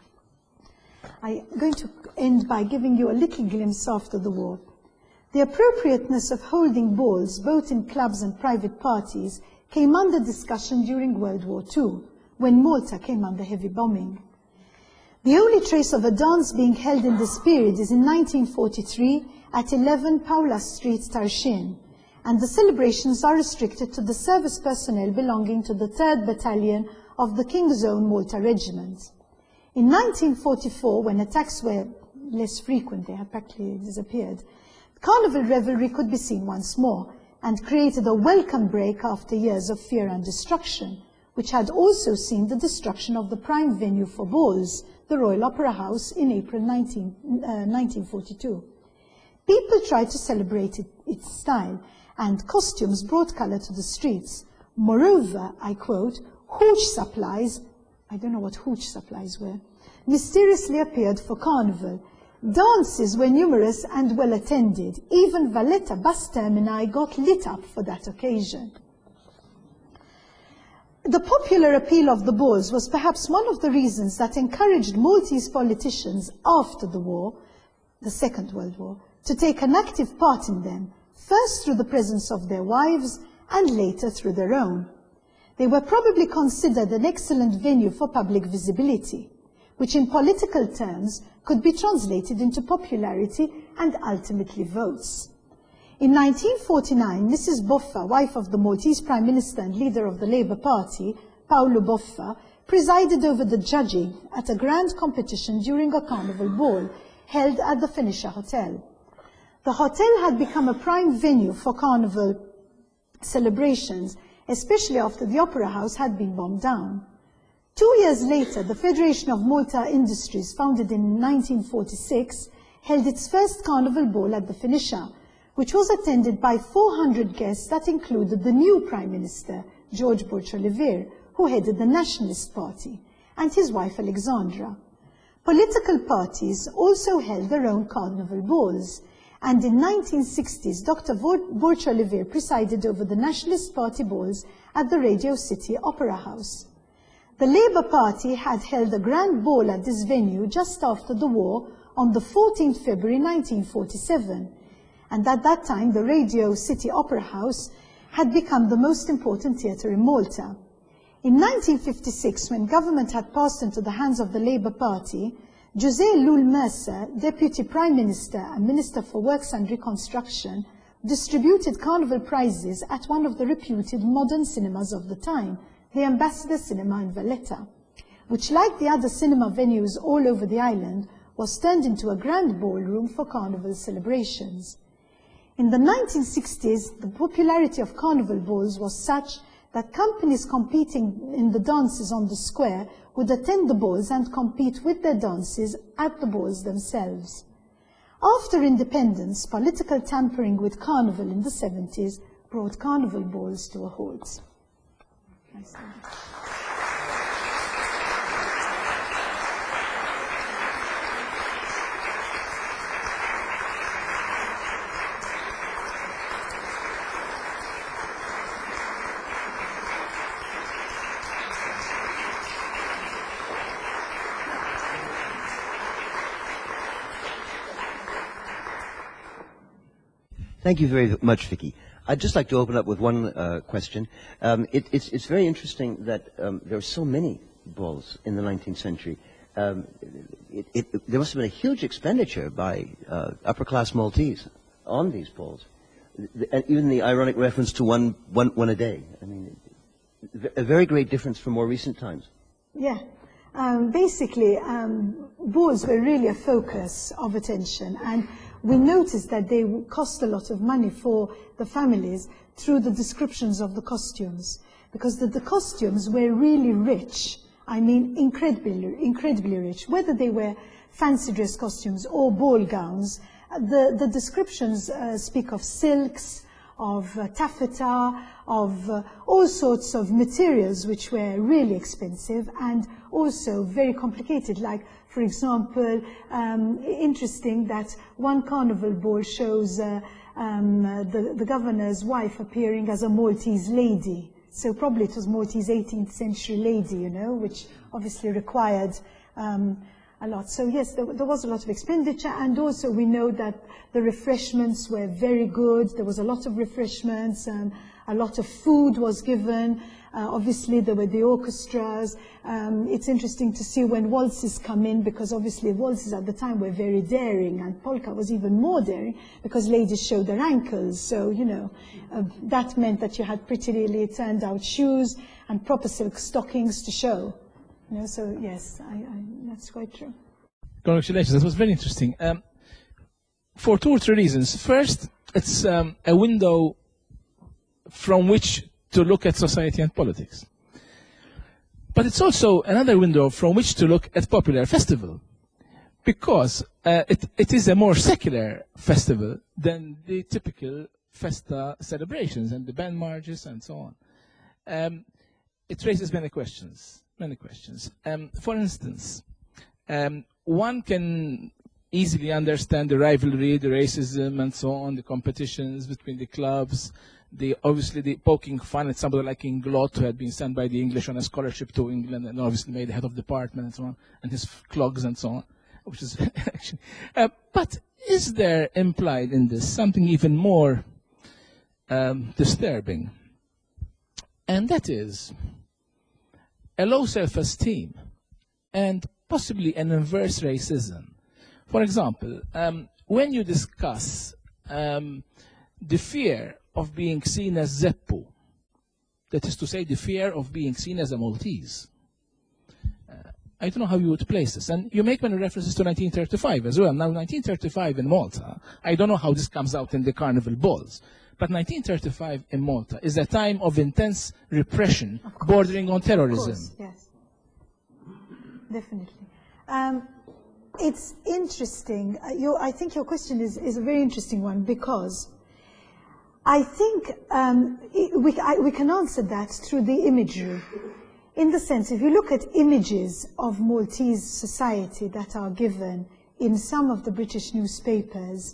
I'm going to end by giving you a little glimpse after the war. The appropriateness of holding balls, both in clubs and private parties, came under discussion during World War II, when Malta came under heavy bombing. The only trace of a dance being held in this period is in 1943 at 11 Paula Street, Tarshin, and the celebrations are restricted to the service personnel belonging to the 3rd Battalion of the King's Own Malta Regiment. In 1944, when attacks were less frequent, they had practically disappeared, Carnival revelry could be seen once more, and created a welcome break after years of fear and destruction, which had also seen the destruction of the prime venue for balls, the Royal Opera House, in April 1942. People tried to celebrate its style, and costumes brought color to the streets. Moreover, I quote, "hooch supplies," I don't know what hooch supplies were, mysteriously appeared for Carnival. Dances were numerous and well attended. Even Valletta bus termini got lit up for that occasion. The popular appeal of the balls was perhaps one of the reasons that encouraged Maltese politicians after the war, the Second World War, to take an active part in them, first through the presence of their wives and later through their own. They were probably considered an excellent venue for public visibility, which in political terms could be translated into popularity and ultimately votes. In 1949, Mrs. Boffa, wife of the Maltese Prime Minister and leader of the Labour Party, Paolo Boffa, presided over the judging at a grand competition during a carnival ball held at the Phoenicia Hotel. The hotel had become a prime venue for carnival celebrations, especially after the Opera House had been bombed down. 2 years later, the Federation of Malta Industries, founded in 1946, held its first carnival ball at the Phoenicia, which was attended by 400 guests that included the new Prime Minister, George Burch-Oliver, who headed the Nationalist Party, and his wife Alexandra. Political parties also held their own carnival balls, and in 1960s, Dr. Burch-Oliver presided over the Nationalist Party balls at the Radio City Opera House. The Labour Party had held a grand ball at this venue just after the war on the 14th February 1947, and at that time the Radio City Opera House had become the most important theatre in Malta. In 1956, when government had passed into the hands of the Labour Party, José Lul Mercer, Deputy Prime Minister and Minister for Works and Reconstruction, distributed carnival prizes at one of the reputed modern cinemas of the time, the Ambassador Cinema in Valletta, which, like the other cinema venues all over the island, was turned into a grand ballroom for carnival celebrations. In the 1960s, the popularity of carnival balls was such that companies competing in the dances on the square would attend the balls and compete with their dances at the balls themselves. After independence, political tampering with carnival in the 70s brought carnival balls to a halt. Thank you very much, Vicky. I'd just like to open up with one question. It's very interesting that there are so many balls in the 19th century. There must have been a huge expenditure by upper-class Maltese on these balls. And even the ironic reference to one a day. I mean, a very great difference from more recent times. Yeah. Basically, balls were really a focus of attention, and we noticed that they cost a lot of money for the families through the descriptions of the costumes, because the costumes were really rich. I mean, incredibly rich. Whether they were fancy dress costumes or ball gowns, the descriptions speak of silks, of taffeta, of all sorts of materials which were really expensive and also very complicated. Like, for example, interesting that one carnival ball shows the governor's wife appearing as a Maltese lady. So probably it was Maltese 18th century lady, you know, which obviously required a lot. So yes, there was a lot of expenditure, and also we know that the refreshments were very good. There was a lot of refreshments, and a lot of food was given. Obviously, there were the orchestras. It's interesting to see when waltzes come in, because obviously waltzes at the time were very daring, and polka was even more daring because ladies showed their ankles. So, you know, that meant that you had prettily turned out shoes and proper silk stockings to show. You know, so yes, that's quite true. Congratulations, that was very interesting. For 2 or 3 reasons. First, it's a window from which to look at society and politics. But it's also another window from which to look at popular festival, because it is a more secular festival than the typical festa celebrations and the band marches and so on. It raises many questions. For instance, one can easily understand the rivalry, the racism, and so on, the competitions between the clubs, obviously the poking fun at somebody like Inglot, who had been sent by the English on a scholarship to England and obviously made the head of department and so on, and his clogs and so on, which is actually. But is there implied in this something even more disturbing? and that is a low self-esteem and possibly an inverse racism. For example, when you discuss the fear of being seen as Zeppo, that is to say, the fear of being seen as a Maltese, I don't know how you would place this. And you make many references to 1935 as well. Now, 1935 in Malta, I don't know how this comes out in the carnival balls, but 1935 in Malta is a time of intense repression bordering on terrorism. Of course, yes. Definitely. It's interesting. I think your question is a very interesting one, because I think we can answer that through the imagery. In the sense, if you look at images of Maltese society that are given in some of the British newspapers,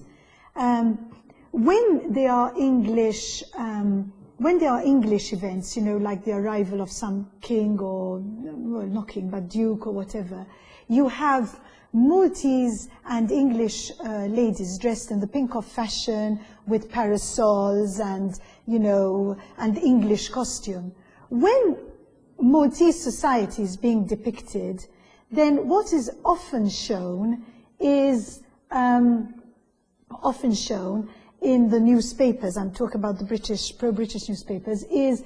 when there are English events, you know, like the arrival of some king or, well, not king, but duke or whatever, you have Maltese and English ladies dressed in the pink of fashion with parasols and, you know, and English costume. When Maltese society is being depicted, then what is often shown is in the newspapers, I'm talking about the British, pro-British newspapers, is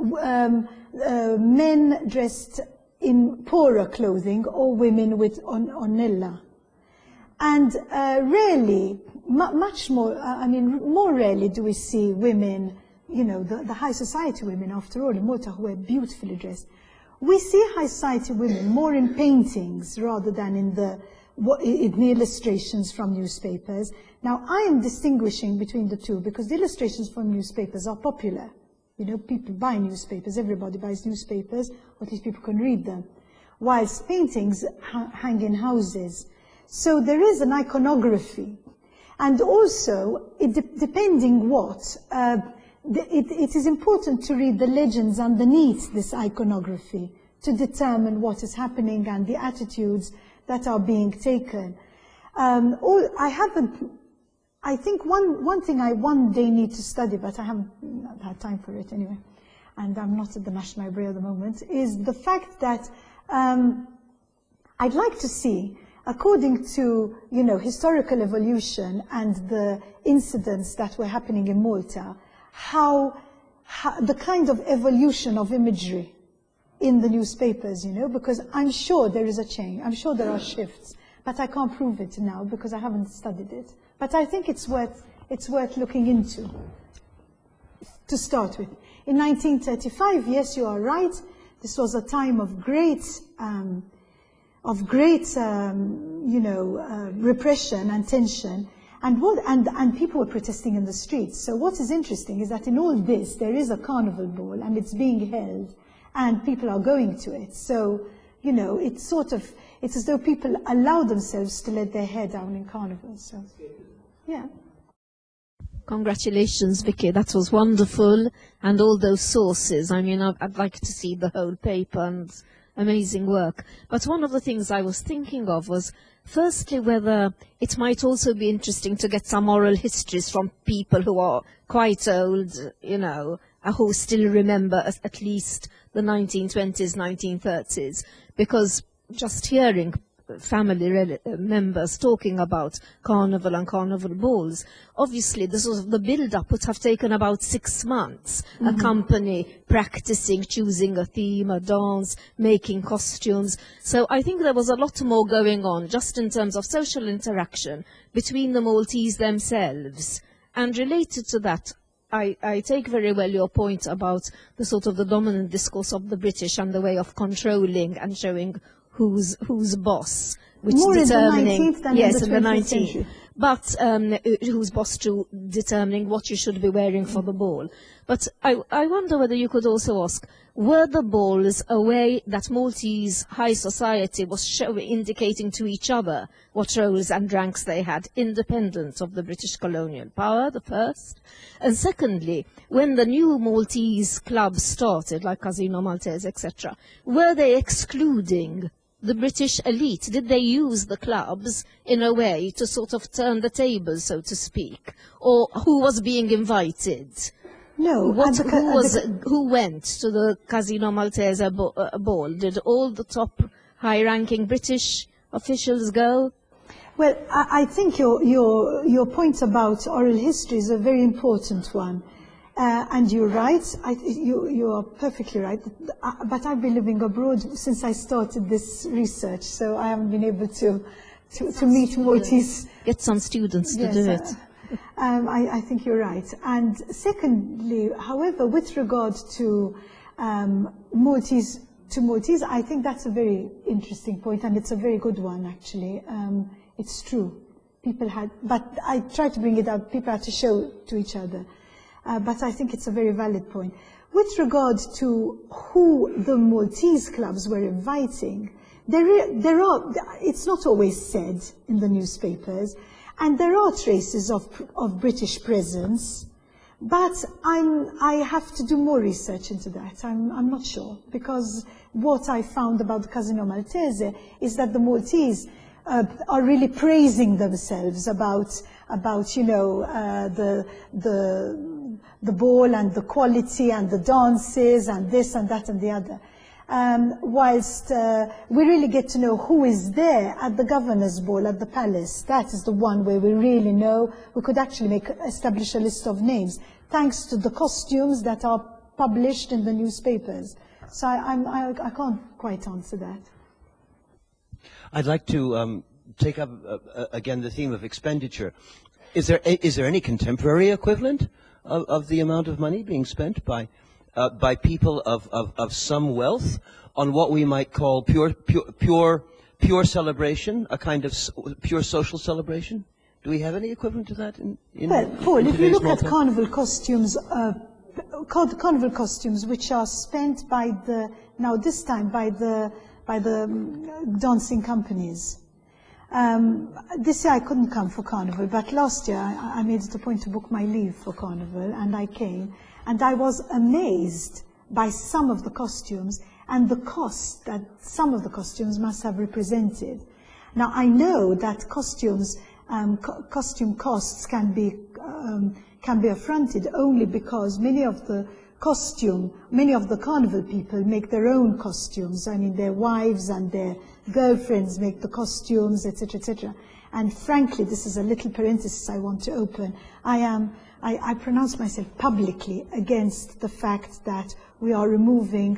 men dressed in poorer clothing or women with ornella. And rarely, much more, I mean, more rarely do we see women, you know, the high society women, after all, in Malta, who are beautifully dressed. We see high society women more in paintings rather than in the illustrations from newspapers. Now, I am distinguishing between the two because the illustrations from newspapers are popular. You know, people buy newspapers, everybody buys newspapers, or at least people can read them, whilst paintings hang in houses. So there is an iconography. And also, depending what, it is important to read the legends underneath this iconography to determine what is happening and the attitudes that are being taken. I think one thing I one day need to study, but I haven't had time for it anyway, and I'm not at the National Library at the moment, is the fact that I'd like to see, according to, you know, historical evolution and the incidents that were happening in Malta, how the kind of evolution of imagery in the newspapers, you know, because I'm sure there is a change. I'm sure there are shifts, but I can't prove it now because I haven't studied it. But I think it's worth looking into, to start with. In 1935, yes, you are right. This was a time of great repression and tension. And people were protesting in the streets. So what is interesting is that in all this, there is a carnival ball, and it's being held, and people are going to it. So, you know, it's as though people allow themselves to let their hair down in carnival. So, yeah. Congratulations, Vicky. That was wonderful. And all those sources. I mean, I'd like to see the whole paper, and amazing work. But one of the things I was thinking of was, firstly, whether it might also be interesting to get some oral histories from people who are quite old, you know, who still remember at least the 1920s, 1930s, because just hearing family members talking about carnival and carnival balls, obviously the sort of the build-up would have taken about 6 months. A company practicing, choosing a theme, a dance, making costumes. So I think there was a lot more going on just in terms of social interaction between the Maltese themselves. And related to that, I take very well your point about the sort of the dominant discourse of the British and the way of controlling and showing who's boss, which more determining in the 19th than yes, in the 19th century. But who's boss to determining what you should be wearing for the ball. But I wonder whether you could also ask, were the balls a way that Maltese high society was indicating to each other what roles and ranks they had, independent of the British colonial power, the first? And secondly, when the new Maltese clubs started, like Casino Maltese, etc., were they excluding the British elite? Did they use the clubs in a way to sort of turn the tables, so to speak? Or who was being invited? No. Who went to the Casino Maltese ball? Did all the top high-ranking British officials go? Well, I think your point about oral history is a very important one. And you're right, you are perfectly right. But I've been living abroad since I started this research, so I haven't been able to meet Maltese. Get some students to do it. I think you're right. And secondly, however, with regard to Maltese, I think that's a very interesting point, and it's a very good one, actually. It's true. People had, but I try to bring it up, people had to show to each other. But I think it's a very valid point. With regard to who the Maltese clubs were inviting, it's not always said in the newspapers, and there are traces of British presence, but I have to do more research into that. I'm not sure, because what I found about the Casino Maltese is that the Maltese are really praising themselves about the ball and the quality and the dances and this and that and the other. Whilst we really get to know who is there at the governor's ball at the palace. That is the one where we really know. We could actually establish a list of names, thanks to the costumes that are published in the newspapers. So I can't quite answer that. I'd like to take up again the theme of expenditure. Is there any contemporary equivalent of the amount of money being spent by people of some wealth on what we might call pure celebration, a kind of pure social celebration? Do we have any equivalent to that in well, Paul, if you look Malta? at carnival costumes, which are spent by the dancing companies. This year I couldn't come for Carnival, but last year I made it a point to book my leave for Carnival, and I came, and I was amazed by some of the costumes and the cost that some of the costumes must have represented. Now I know that costume costs can be affronted only because many of the carnival people make their own costumes. I mean, their wives and their girlfriends make the costumes, etc., etc. And frankly, this is a little parenthesis I want to open. I pronounce myself publicly against the fact that we are removing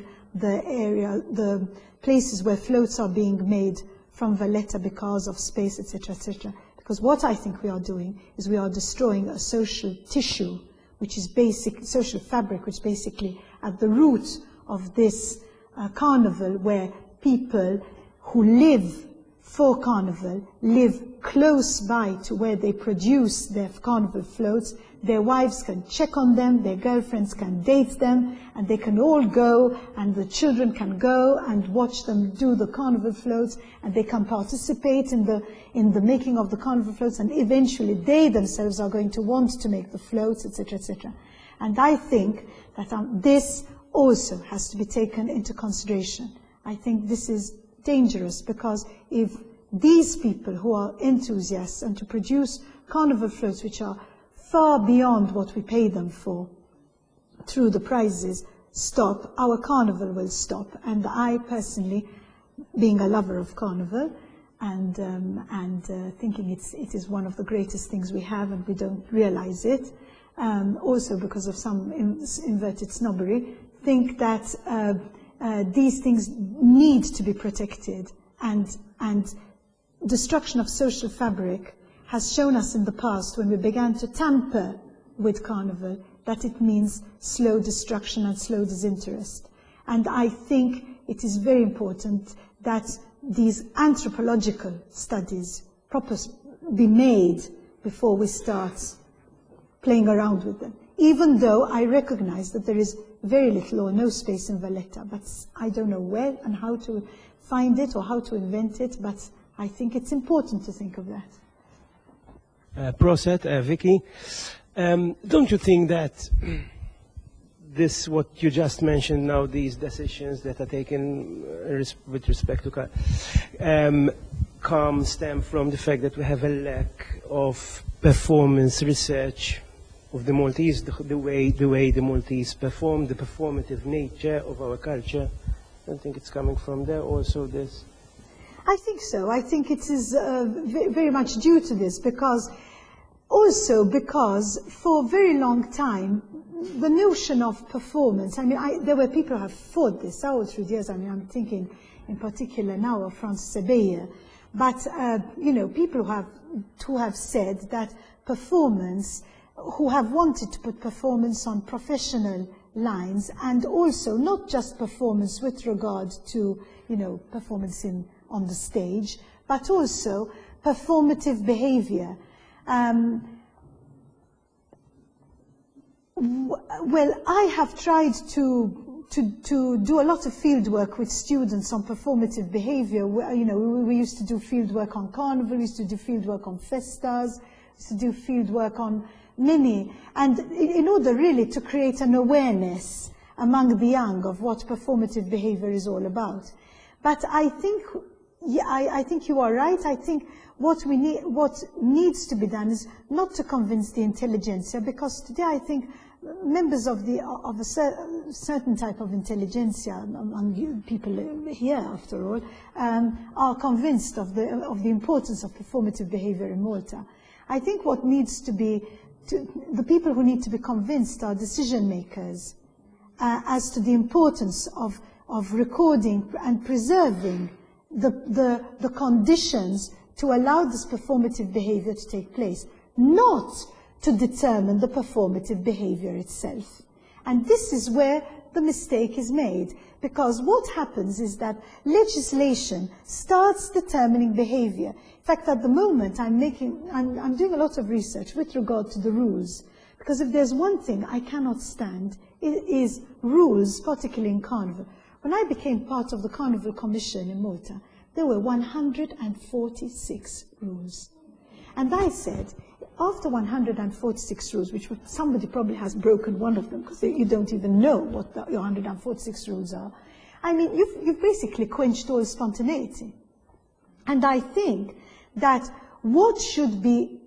the places where floats are being made from Valletta because of space, etc., etc. Because what I think we are doing is we are destroying a social tissue, which is social fabric, which basically at the root of this carnival, where people who live for carnival live close by to where they produce their carnival floats. Their wives can check on them, their girlfriends can date them, and they can all go, and the children can go and watch them do the carnival floats, and they can participate in the making of the carnival floats, and eventually they themselves are going to want to make the floats, etc., etc. And I think that this also has to be taken into consideration. I think this is dangerous, because if these people who are enthusiasts and to produce carnival floats which are far beyond what we pay them for through the prizes stop, our carnival will stop. And I personally, being a lover of carnival and thinking it is one of the greatest things we have and we don't realize it, also because of some inverted snobbery, think that these things need to be protected, and destruction of social fabric has shown us in the past, when we began to tamper with carnival, that it means slow destruction and slow disinterest. And I think it is very important that these anthropological studies be made before we start playing around with them. Even though I recognize that there is very little or no space in Valletta, but I don't know where and how to find it or how to invent it, but I think it's important to think of that. Proset, Vicky, don't you think that this, what you just mentioned now, these decisions that are taken with respect to stem from the fact that we have a lack of performance research the Maltese, the way the Maltese perform, the performative nature of our culture. I don't think it's coming from there. Also, this. I think so. I think it is very much due to this, because for a very long time, the notion of performance, I mean, there were people who have fought this all through the years. I mean, I'm thinking in particular now of Francis Sebeya. But, you know, people who have said that performance, who have wanted to put performance on professional lines, and also not just performance with regard to, you know, performance on the stage, but also performative behavior. Well, I have tried to do a lot of field work with students on performative behavior. You know, we used to do field work on Carnival, we used to do field work on festas, we used to do field work on many, and in order really to create an awareness among the young of what performative behavior is all about. But I think, yeah, I think you are right. I think what needs to be done is not to convince the intelligentsia, because today I think members of a certain type of intelligentsia, among people here after all, are convinced of the importance of performative behavior in Malta. I think what needs to be, the people who need to be convinced are decision makers as to the importance of recording and preserving the conditions to allow this performative behavior to take place, not to determine the performative behavior itself. And this is where the mistake is made, because what happens is that legislation starts determining behavior. In fact, at the moment, I'm doing a lot of research with regard to the rules, because if there's one thing I cannot stand, it is rules, particularly in Carnival. When I became part of the Carnival Commission in Malta, there were 146 rules. And I said, after 146 rules, which somebody probably has broken one of them, because you don't even know what the 146 rules are, I mean, you've basically quenched all spontaneity. And I think that what should be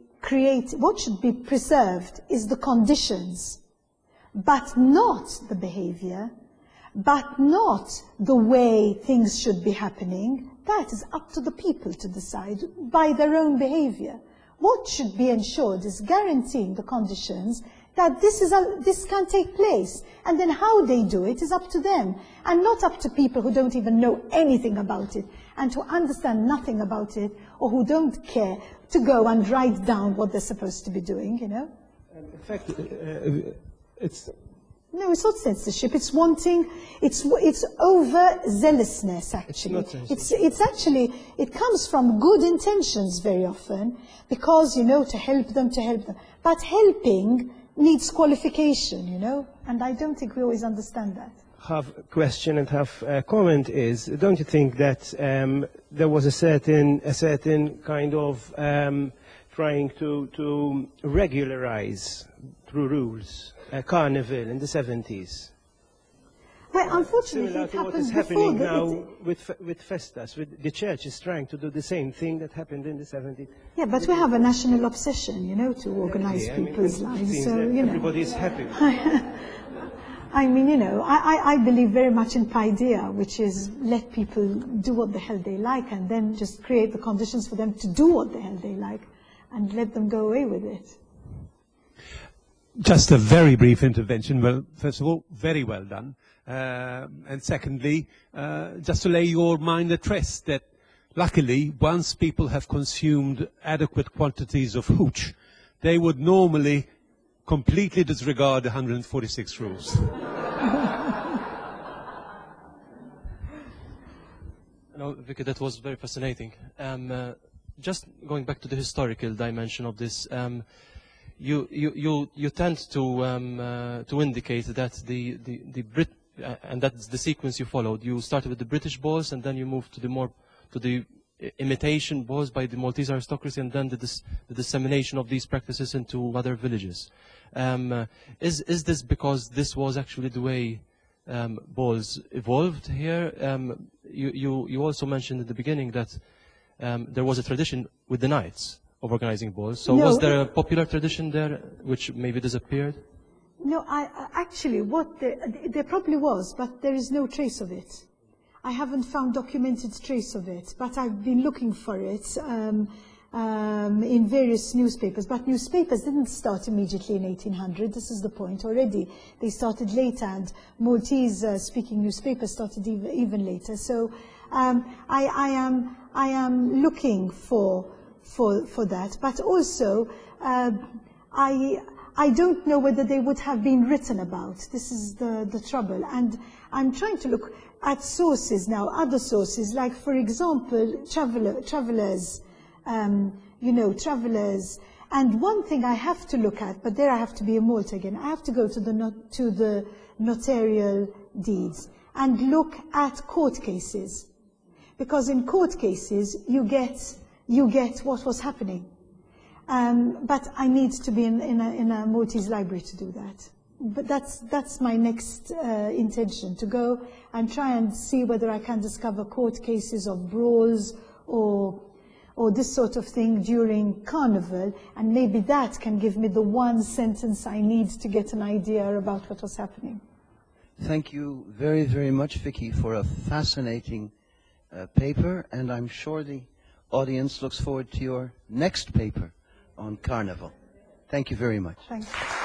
preserved is the conditions, but not the behavior, but not the way things should be happening. That is up to the people to decide by their own behavior. What should be ensured is guaranteeing the conditions that this can take place. And then how they do it is up to them, and not up to people who don't even know anything about it, and who understand nothing about it, or who don't care to go and write down what they're supposed to be doing, you know? In fact, it's... No, it's not censorship. It's wanting. It's overzealousness. Actually, it's actually, it comes from good intentions very often, because, you know, to help them. But helping needs qualification, you know, and I don't think we always understand that. Half question and half comment is: don't you think that there was a certain kind of trying to regularize through rules Carnival in the 70s? Well, unfortunately, Similar it to what happened is happening before. now with festas. The church is trying to do the same thing that happened in the 70s. Yeah, but we have a national obsession, you know, to organize people's lives. So, you know, everybody is happy. I mean, you know, I believe very much in paideia, which is let people do what the hell they like, and then just create the conditions for them to do what the hell they like, and let them go away with it. Just a very brief intervention. Well, first of all, very well done. And secondly, just to lay your mind at rest that luckily, once people have consumed adequate quantities of hooch, they would normally completely disregard the 146 rules. No, Vicky, that was very fascinating. Just going back to the historical dimension of this, you tend to indicate that the and that's the sequence you followed. You started with the British balls, and then you moved to the imitation balls by the Maltese aristocracy, and then the dissemination of these practices into other villages. Is this because this was actually the way balls evolved here? You also mentioned at the beginning that there was a tradition with the knights of organizing balls. So No, was there a popular tradition there which maybe disappeared? No, actually, there probably was, but there is no trace of it. I haven't found documented trace of it, but I've been looking for it in various newspapers. But newspapers didn't start immediately in 1800. This is the point already. They started later, and Maltese-speaking newspapers started even later. So I am looking for that, but also I don't know whether they would have been written about. This is the trouble. And I'm trying to look at sources now, other sources, like, for example, travelers, travelers. And one thing I have to look at, but there I have to be in Malta again, I have to go to the notarial deeds and look at court cases. Because in court cases, you get what was happening. But I need to be in a Maltese library to do that. But that's my next intention, to go and try and see whether I can discover court cases of brawls or this sort of thing during Carnival, and maybe that can give me the one sentence I need to get an idea about what was happening. Thank you very, very much, Vicky, for a fascinating paper, and I'm sure the audience looks forward to your next paper on Carnival. Thank you very much. Thanks.